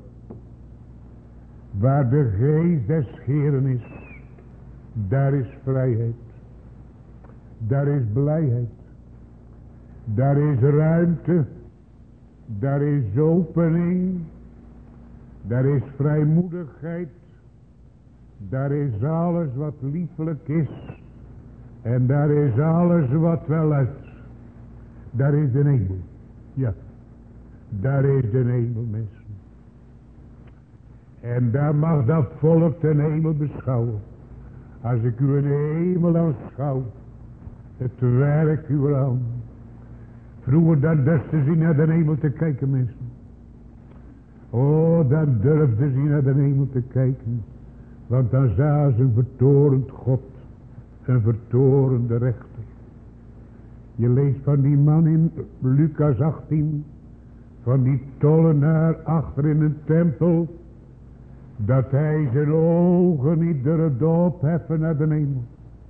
Waar de geest des Heeren is, daar is vrijheid. Daar is blijheid. Daar is ruimte. Daar is opening. Daar is vrijmoedigheid. Daar is alles wat liefelijk is. En daar is alles wat wel uit. Daar is de hemel. Ja, daar is de hemel, mensen. En daar mag dat volk de hemel beschouwen. Als ik u een hemel aanschouw, het werk uw hand. Vroeger dan durfde ze naar de hemel te kijken, mensen. Oh, dan durfde ze naar de hemel te kijken. Want dan zagen ze een vertorend God. Een vertorende rechter. Je leest van die man in Lucas achttien. Van die tollenaar achter in een tempel. Dat hij zijn ogen niet durfde opheffen naar de hemel.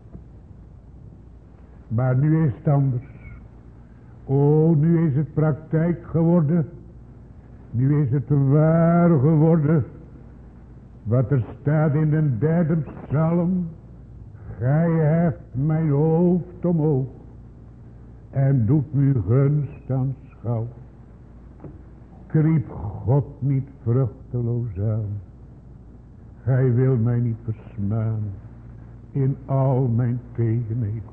Maar nu is het anders. Oh, nu is het praktijk geworden. Nu is het waar geworden. Wat er staat in de derde psalm. Gij heft mijn hoofd omhoog. En doet me gunst aanschouw. Kriep God niet vruchteloos aan. Gij wil mij niet versmaan. In al mijn tegenheden.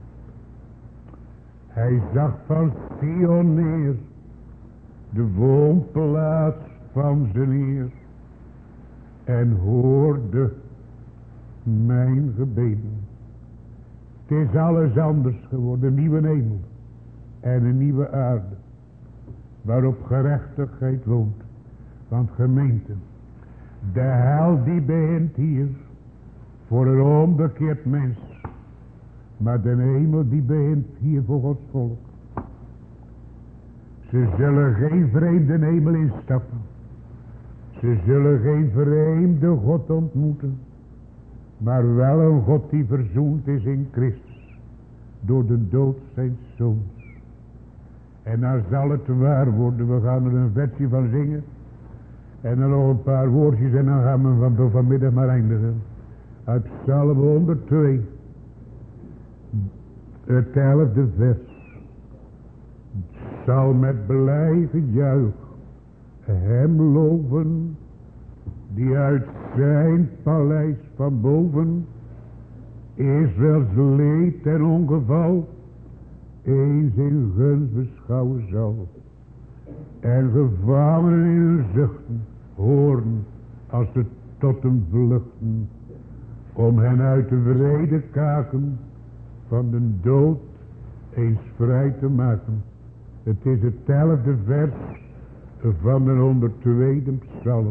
Hij zag van Sion neer. De woonplaats van zijn Heer. En hoorde mijn gebeden. Het is alles anders geworden. Een nieuwe hemel. En een nieuwe aarde. Waarop gerechtigheid woont. Want gemeente. De hel die begint hier. Voor een onbekeerd mens. Maar de hemel die begint hier voor Gods volk. Ze zullen geen vreemde hemel instappen. Ze zullen geen vreemde God ontmoeten. Maar wel een God die verzoend is in Christus. Door de dood zijn zoons. En dan zal het waar worden. We gaan er een versje van zingen. En dan nog een paar woordjes. En dan gaan we van, vanmiddag maar eindigen. Uit Psalm honderdtwee. Het elfde vers. Zal met blij gejuich hem loven. Die uit zijn paleis van boven. Israëls leed en ongeval. Eens in gunst beschouwen zal. En gevangenen in hun zuchten. Horen als ze tot hem vluchten. Om hen uit de wrede kaken van de dood eens vrij te maken. Het is het elfde vers van de honderdtweede psalm.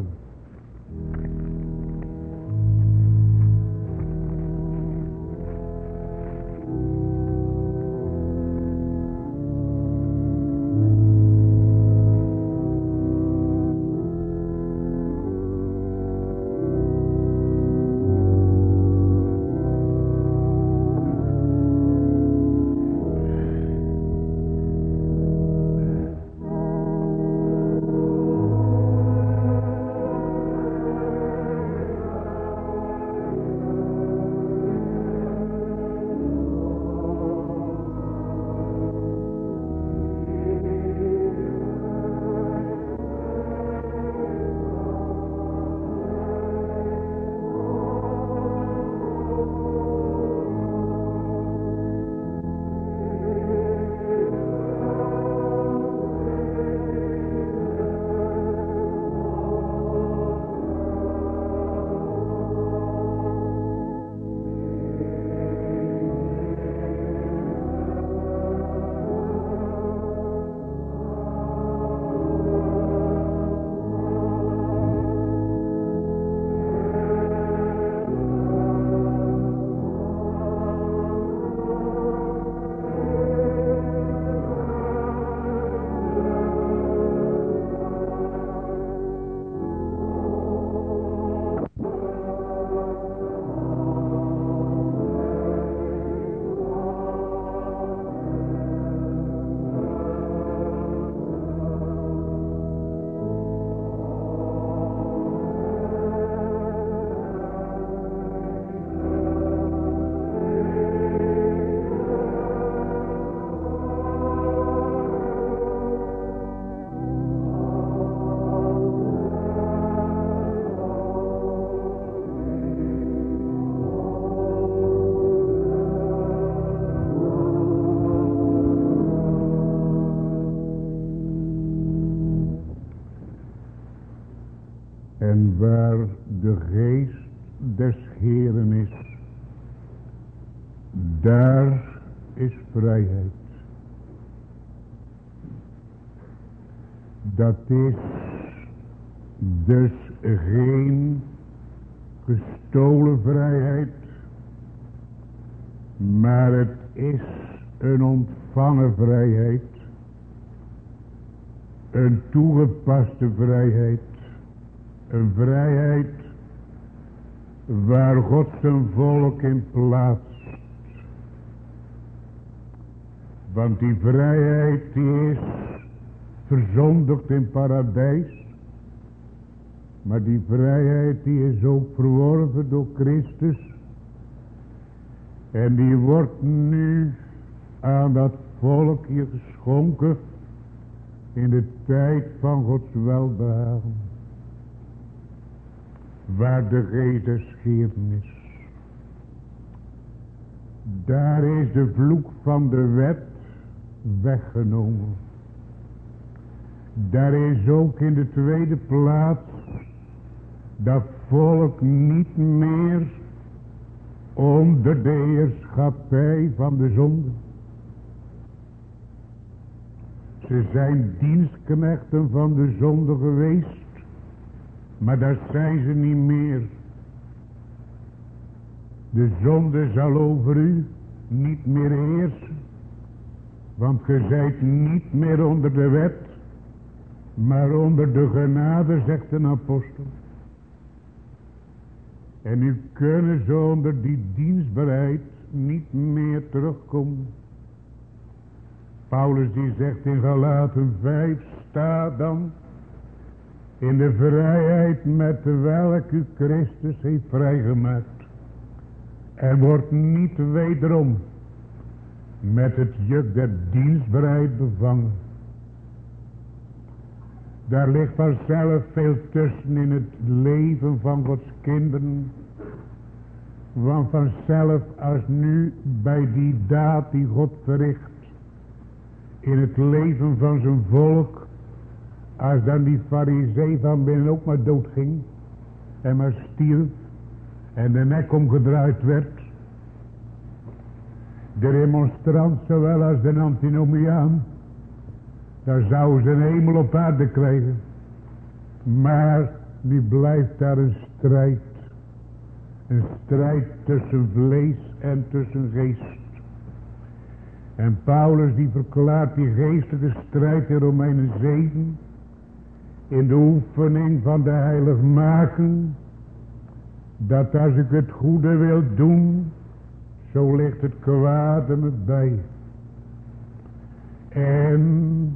En waar de geest des Heeren is, daar is vrijheid. Dat is dus geen gestolen vrijheid, maar het is een ontvangen vrijheid, een toegepaste vrijheid. Een vrijheid waar God zijn volk in plaatst. Want die vrijheid die is verzondigd in paradijs. Maar die vrijheid die is ook verworven door Christus. En die wordt nu aan dat volk hier geschonken. In de tijd van Gods welbehagen. Waar de geest des Heeren is. Daar is de vloek van de wet weggenomen. Daar is ook in de tweede plaats dat volk niet meer onder de heerschappij van de zonde. Ze zijn dienstknechten van de zonde geweest, maar dat zijn ze niet meer. De zonde zal over u niet meer heersen, want ge zijt niet meer onder de wet, maar onder de genade, zegt een apostel. En u kunnen zonder die dienstbaarheid niet meer terugkomen. Paulus die zegt in Galaten vijf, sta dan in de vrijheid met welke u Christus heeft vrijgemaakt. En wordt niet wederom met het juk der dienstbaarheid bevangen. Daar ligt vanzelf veel tussen in het leven van Gods kinderen. Want vanzelf als nu bij die daad die God verricht in het leven van zijn volk, als dan die farisee van binnen ook maar doodging en maar stierf en de nek omgedraaid werd, de remonstrant zowel als de antinomiaan, daar zouden ze een hemel op aarde krijgen. Maar nu blijft daar een strijd. Een strijd tussen vlees en tussen geest. En Paulus die verklaart die geestelijke strijd in Romeinen zeven. In de oefening van de heiligmaking. Dat als ik het goede wil doen, zo ligt het kwade me bij. En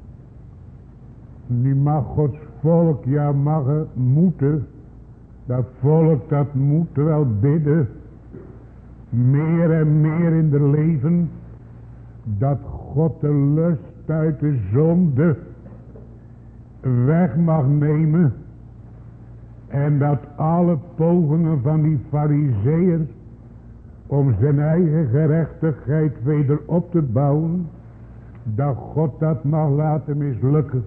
nu mag Gods volk, ja mag het moeten, dat volk dat moet wel bidden, meer en meer in de leven, dat God de lust uit de zonde weg mag nemen. En dat alle pogingen van die farizeeën om zijn eigen gerechtigheid weder op te bouwen, dat God dat mag laten mislukken.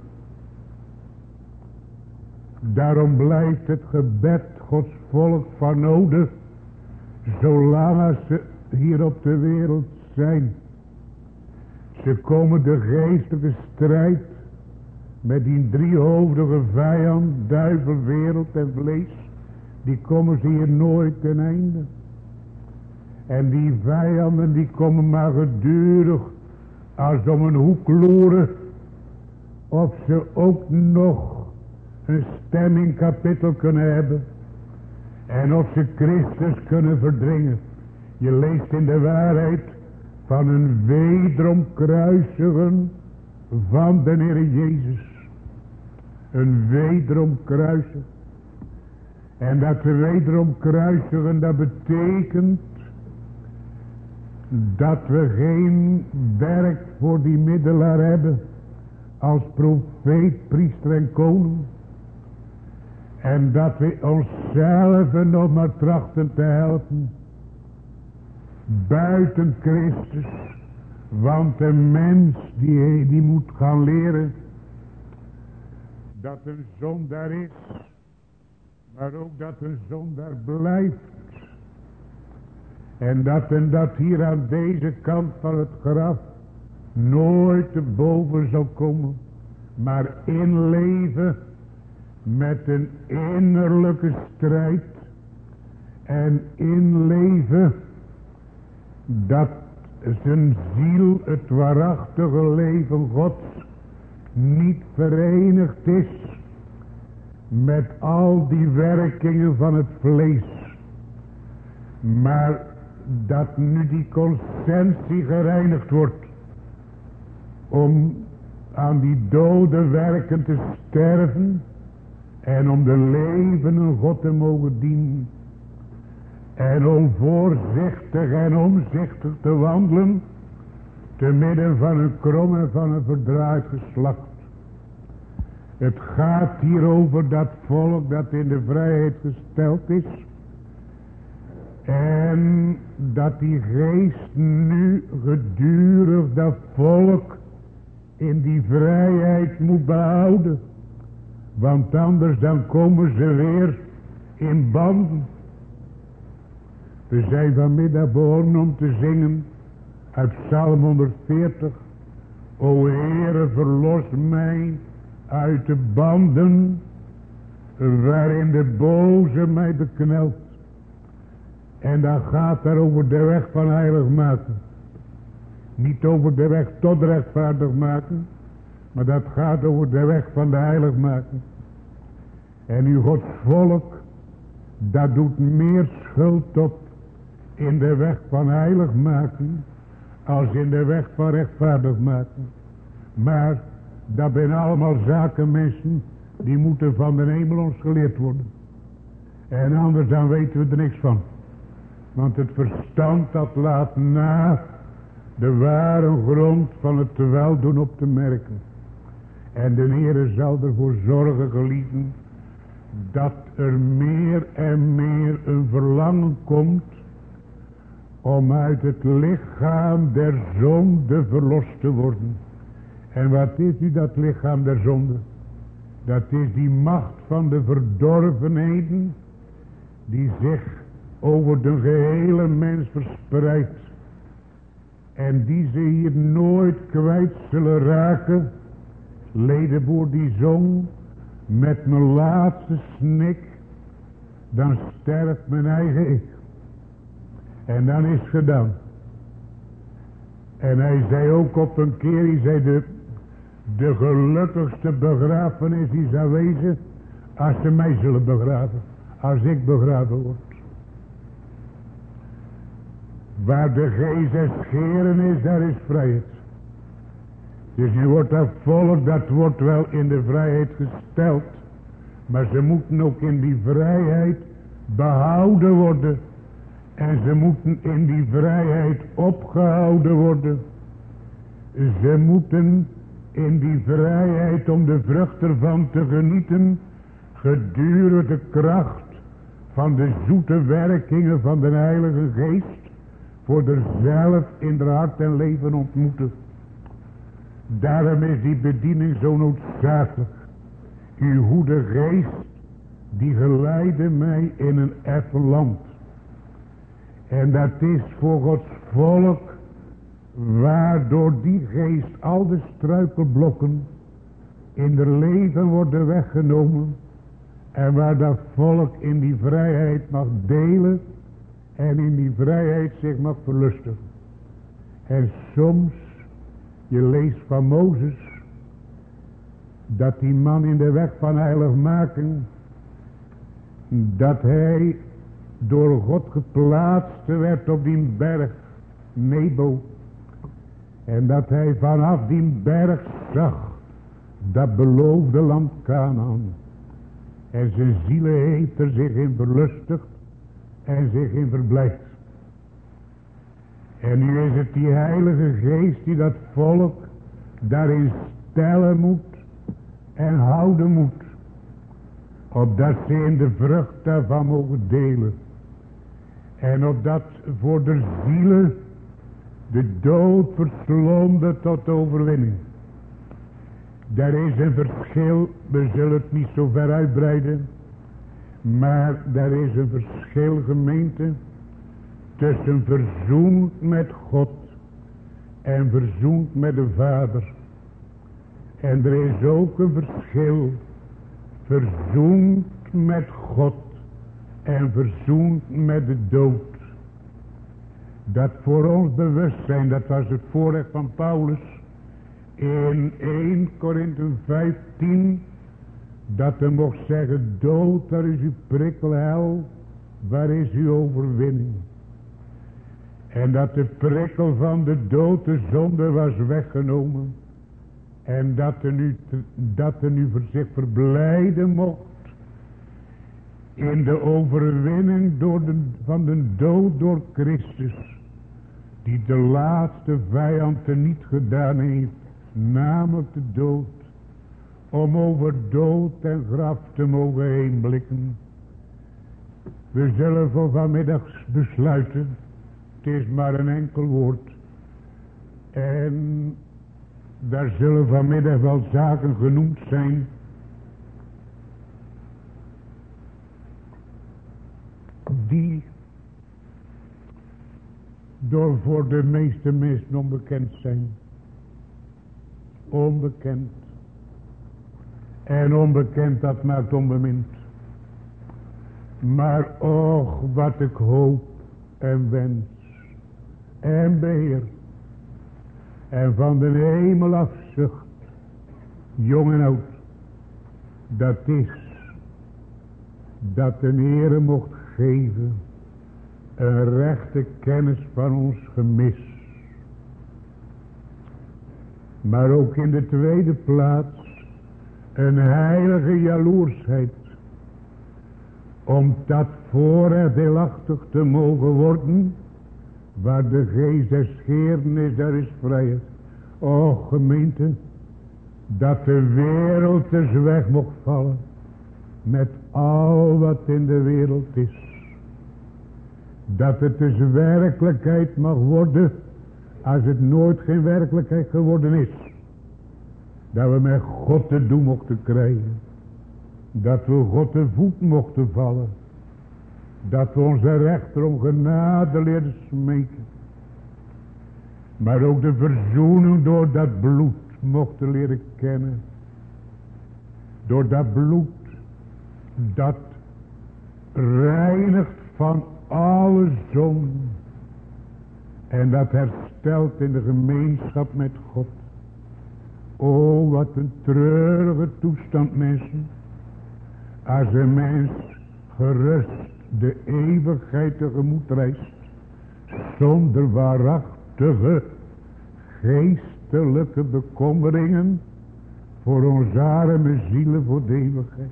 Daarom blijft het gebed Gods volk van nodig, zolang als ze hier op de wereld zijn. Ze komen de geestelijke strijd met die driehoofdige vijand, duivel, wereld en vlees, die komen ze hier nooit ten einde. En die vijanden die komen maar gedurig als om een hoek loeren, of ze ook nog een stem in kapittel kunnen hebben. En of ze Christus kunnen verdringen. Je leest in de waarheid van een wederom kruisigen van de Heer Jezus. Een wederom kruisigen. En dat wederom kruisigen, dat betekent dat we geen werk voor die middelaar hebben als profeet, priester en koning. En dat we onszelf nog maar trachten te helpen. Buiten Christus. Want een mens die, die moet gaan leren dat een zondaar is. Maar ook dat een zondaar blijft. En dat en dat hier aan deze kant van het graf nooit te boven zal komen. Maar inleven met een innerlijke strijd. En inleven dat zijn ziel, het waarachtige leven Gods, niet verenigd is met al die werkingen van het vlees. Maar dat nu die conscientie gereinigd wordt om aan die dode werken te sterven En om de levende God te mogen dienen. En om voorzichtig en omzichtig te wandelen. Te midden van een krom en van een verdraaid geslacht. Het gaat hier over dat volk dat in de vrijheid gesteld is. En dat die geest nu gedurig dat volk in die vrijheid moet behouden. Want anders dan komen ze weer in banden. We zijn vanmiddag begonnen om te zingen uit Psalm honderdveertig. O Heere, verlos mij uit de banden waarin de boze mij beknelt. En dan gaat daar over de weg van heilig maken. Niet over de weg tot rechtvaardig maken. Maar dat gaat over de weg van de heilig maken. En uw Gods volk, dat doet meer schuld op in de weg van heilig maken. Als in de weg van rechtvaardig maken. Maar dat zijn allemaal zaken mensen. Die moeten van de hemel ons geleerd worden. En anders dan weten we er niks van. Want het verstand dat laat na de ware grond van het weldoen op te merken. En de Heere zal ervoor zorgen, geliefden, dat er meer en meer een verlangen komt om uit het lichaam der zonde verlost te worden. En wat is nu dat lichaam der zonde? Dat is die macht van de verdorvenheden die zich over de gehele mens verspreidt. En die ze hier nooit kwijt zullen raken. Ledenboer die zong met mijn laatste snik, dan sterft mijn eigen ik. En dan is het gedaan. En hij zei ook op een keer, hij zei de, de gelukkigste begrafenis die zou wezen als ze mij zullen begraven. Als ik begraven word. Waar de geest des Heeren is, daar is vrijheid. Dus nu wordt dat volk, dat wordt wel in de vrijheid gesteld. Maar ze moeten ook in die vrijheid behouden worden. En ze moeten in die vrijheid opgehouden worden. Ze moeten in die vrijheid om de vrucht ervan te genieten. Gedurende de kracht van de zoete werkingen van de Heilige Geest. Voor zelf in haar hart en leven ontmoeten. Daarom is die bediening zo noodzakelijk. Uw goede geest, die geleidde mij in een effen land. En dat is voor Gods volk, waardoor die geest al de struikelblokken in de leven worden weggenomen. En waar dat volk in die vrijheid mag delen. En in die vrijheid zich mag verlusten. En soms, je leest van Mozes, dat die man in de weg van heiligmaking, dat hij door God geplaatst werd op die berg Nebo. En dat hij vanaf die berg zag dat beloofde land Kanaan. En zijn zielen heeft er zich in verlustigd. En zich in verblijd. En nu is het die Heilige Geest die dat volk daarin stellen moet en houden moet. Opdat ze in de vrucht daarvan mogen delen. En opdat voor de zielen de dood verslonden tot overwinning. Daar is een verschil, we zullen het niet zo ver uitbreiden. Maar er is een verschil, gemeente, tussen verzoend met God en verzoend met de Vader. En er is ook een verschil, verzoend met God en verzoend met de dood. Dat voor ons bewustzijn, dat was het voorrecht van Paulus in eerste Korinthe vijftien... Dat hij mocht zeggen, dood, waar is uw prikkel, hel, waar is uw overwinning. En dat de prikkel van de dood, de zonde, was weggenomen. En dat er nu, dat er nu voor zich verblijden mocht In de overwinning door de, van de dood door Christus. Die de laatste vijand er niet gedaan heeft. Namelijk de dood. Om over dood en graf te mogen heen blikken. We zullen voor vanmiddag besluiten. Het is maar een enkel woord. En daar zullen vanmiddag wel zaken genoemd zijn. Die door voor de meeste mensen onbekend zijn. Onbekend. En onbekend, dat maakt onbemind. Maar och, wat ik hoop en wens en beheer. En van de hemel afzucht, jong en oud. Dat is dat de Heere mocht geven een rechte kennis van ons gemis. Maar ook in de tweede plaats een heilige jaloersheid. Om dat voorrecht deelachtig te mogen worden. Waar de geest des Heeren is, daar is vrijheid. O gemeente, dat de wereld dus weg mocht vallen. Met al wat in de wereld is. Dat het dus werkelijkheid mag worden. Als het nooit geen werkelijkheid geworden is. Dat we met God te doen mochten krijgen. Dat we God te voet mochten vallen. Dat we onze rechter om genade leerden smeken. Maar ook de verzoening door dat bloed mochten leren kennen. Door dat bloed. Dat reinigt van alle zonde. En dat herstelt in de gemeenschap met God. O, wat een treurige toestand, mensen. Als een mens gerust de eeuwigheid tegemoet reist. Zonder waarachtige geestelijke bekommeringen. Voor onze arme zielen voor de eeuwigheid.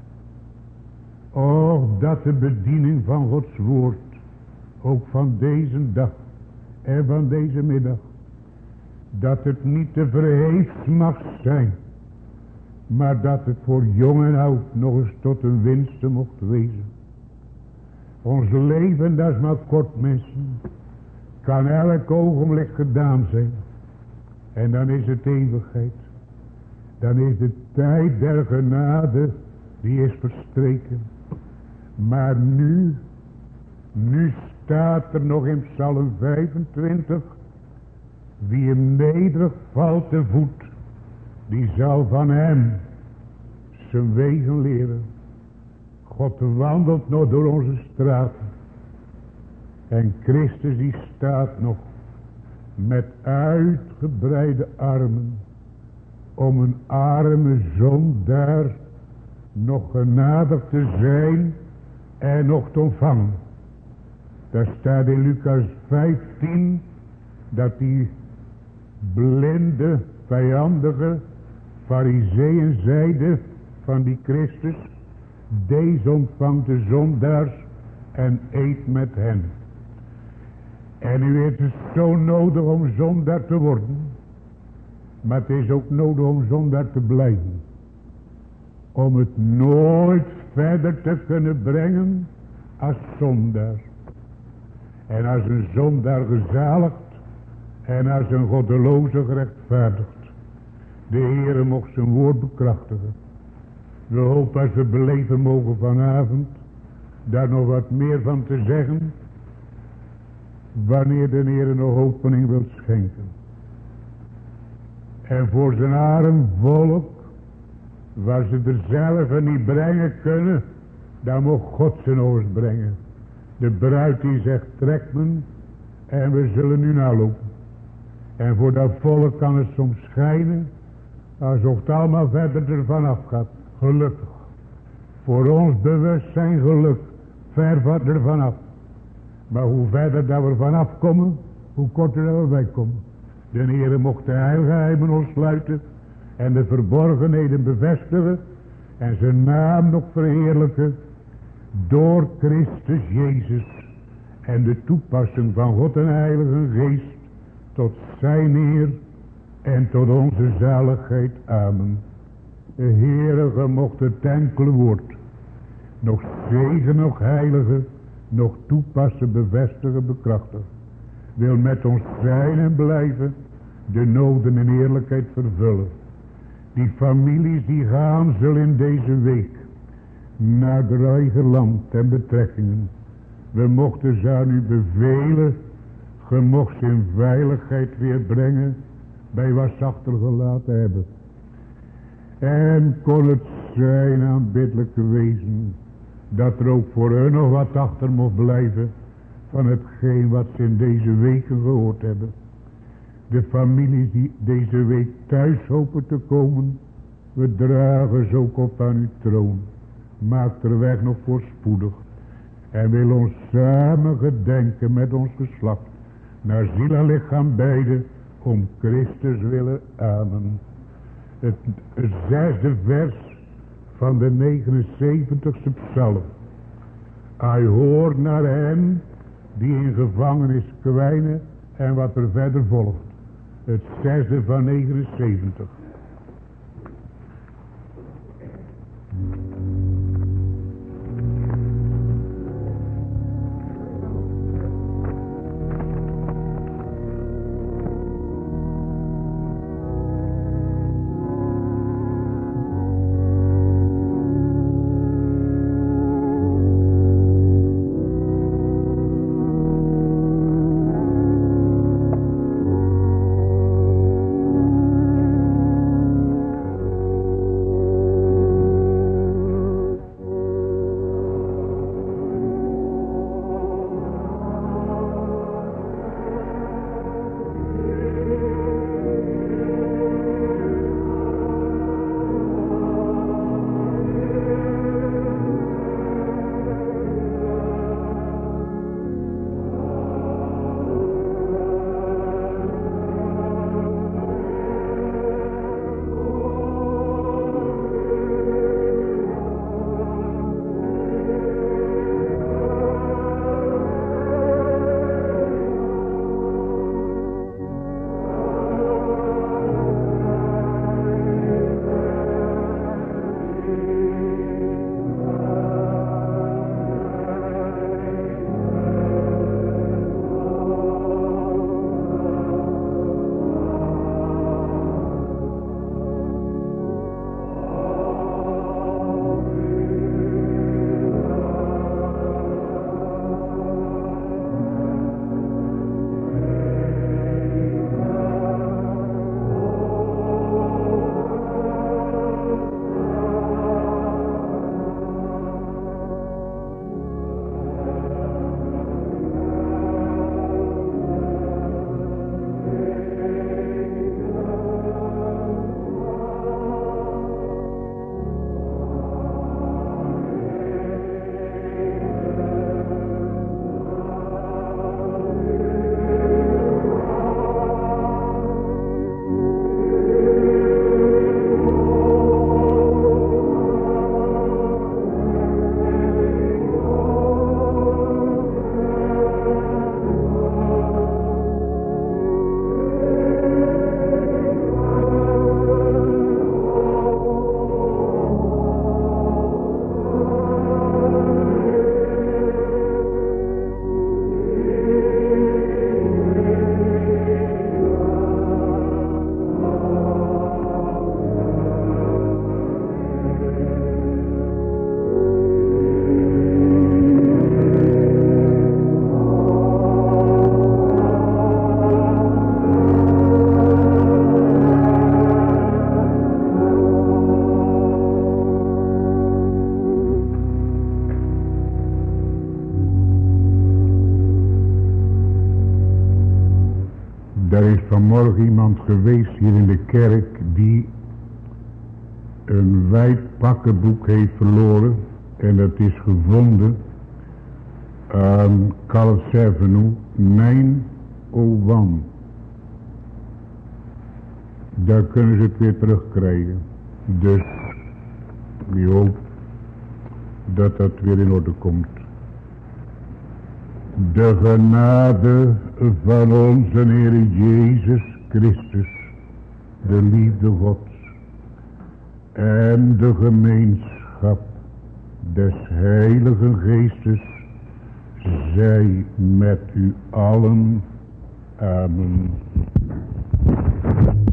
O, dat de bediening van Gods woord. Ook van deze dag. En van deze middag. Dat het niet te verheefs mag zijn. Maar dat het voor jong en oud nog eens tot een winste mocht wezen. Ons leven, dat is maar kort, mensen. Kan elk ogenblik gedaan zijn. En dan is het eeuwigheid. Dan is de tijd der genade, die is verstreken. Maar nu, nu staat er nog in Psalm vijfentwintig. Wie hem nederig valt te voet, die zal van hem zijn wegen leren. God wandelt nog door onze straten. En Christus die staat nog met uitgebreide armen. Om een arme zondaar nog genadig te zijn en nog te ontvangen. Daar staat in Lucas vijftien dat die blinde, vijandige farizeeën zeiden van die Christus. Deze ontvangt de zondaars en eet met hen. En u weet, het is zo nodig om zondaar te worden. Maar het is ook nodig om zondaar te blijven. Om het nooit verder te kunnen brengen als zondaar. En als een zondaar gezaligd. En als een goddeloze gerechtvaardigd. De Heere mocht zijn woord bekrachtigen. We hopen als we beleven mogen vanavond. Daar nog wat meer van te zeggen. Wanneer de Heere nog opening wil schenken. En voor zijn arm volk. Waar ze er zelf niet brengen kunnen. Daar moet God zijn oors brengen. De bruid die zegt trek men. En we zullen nu nalopen. En voor dat volk kan het soms schijnen. Alsof het allemaal verder ervan afgaat. Gelukkig. Voor ons bewustzijn geluk. Ver wat ervan af. Maar hoe verder dat we ervan afkomen. Hoe korter dat we bij komen. De Heere mocht de heilgeheimen ontsluiten. En de verborgenheden bevestigen. En zijn naam nog verheerlijken. door Christus Jezus en de toepassing van God en Heilige Geest tot zijn eer en tot onze zaligheid. Amen. De Heere, ge mocht het enkele woord nog zegen, nog heilige, nog toepassen, bevestigen, bekrachtigen. Wil met ons zijn en blijven, de noden en eerlijkheid vervullen. Die families die gaan zullen in deze week naar het eigen land en betrekkingen. We mochten ze aan u bevelen, ge mocht ze in veiligheid weer brengen bij wat ze achtergelaten hebben. En kon het zijn aanbiddelijke wezen, dat er ook voor hun nog wat achter mocht blijven van hetgeen wat ze in deze weken gehoord hebben. De families die deze week thuis hopen te komen, we dragen ze ook op aan uw troon. Maak er weg nog voorspoedig. En wil ons samen gedenken met ons geslacht, naar ziel en lichaam beide, om Christus willen. Amen. Het, het zesde vers van de negenenzeventigste psalm. Hij hoort naar hen die in gevangenis kwijnen en wat er verder volgt. Het zesde van negenenzeventig. Er is vanmorgen iemand geweest hier in de kerk die een wijd pakkenboek heeft verloren. En dat is gevonden aan Calais Avenue, negen oh één. Daar kunnen ze het weer terugkrijgen. Dus wie hoopt dat dat weer in orde komt. De genade van onze Heer Jezus Christus, de liefde Gods en de gemeenschap des Heilige Geestes zij met u allen. Amen.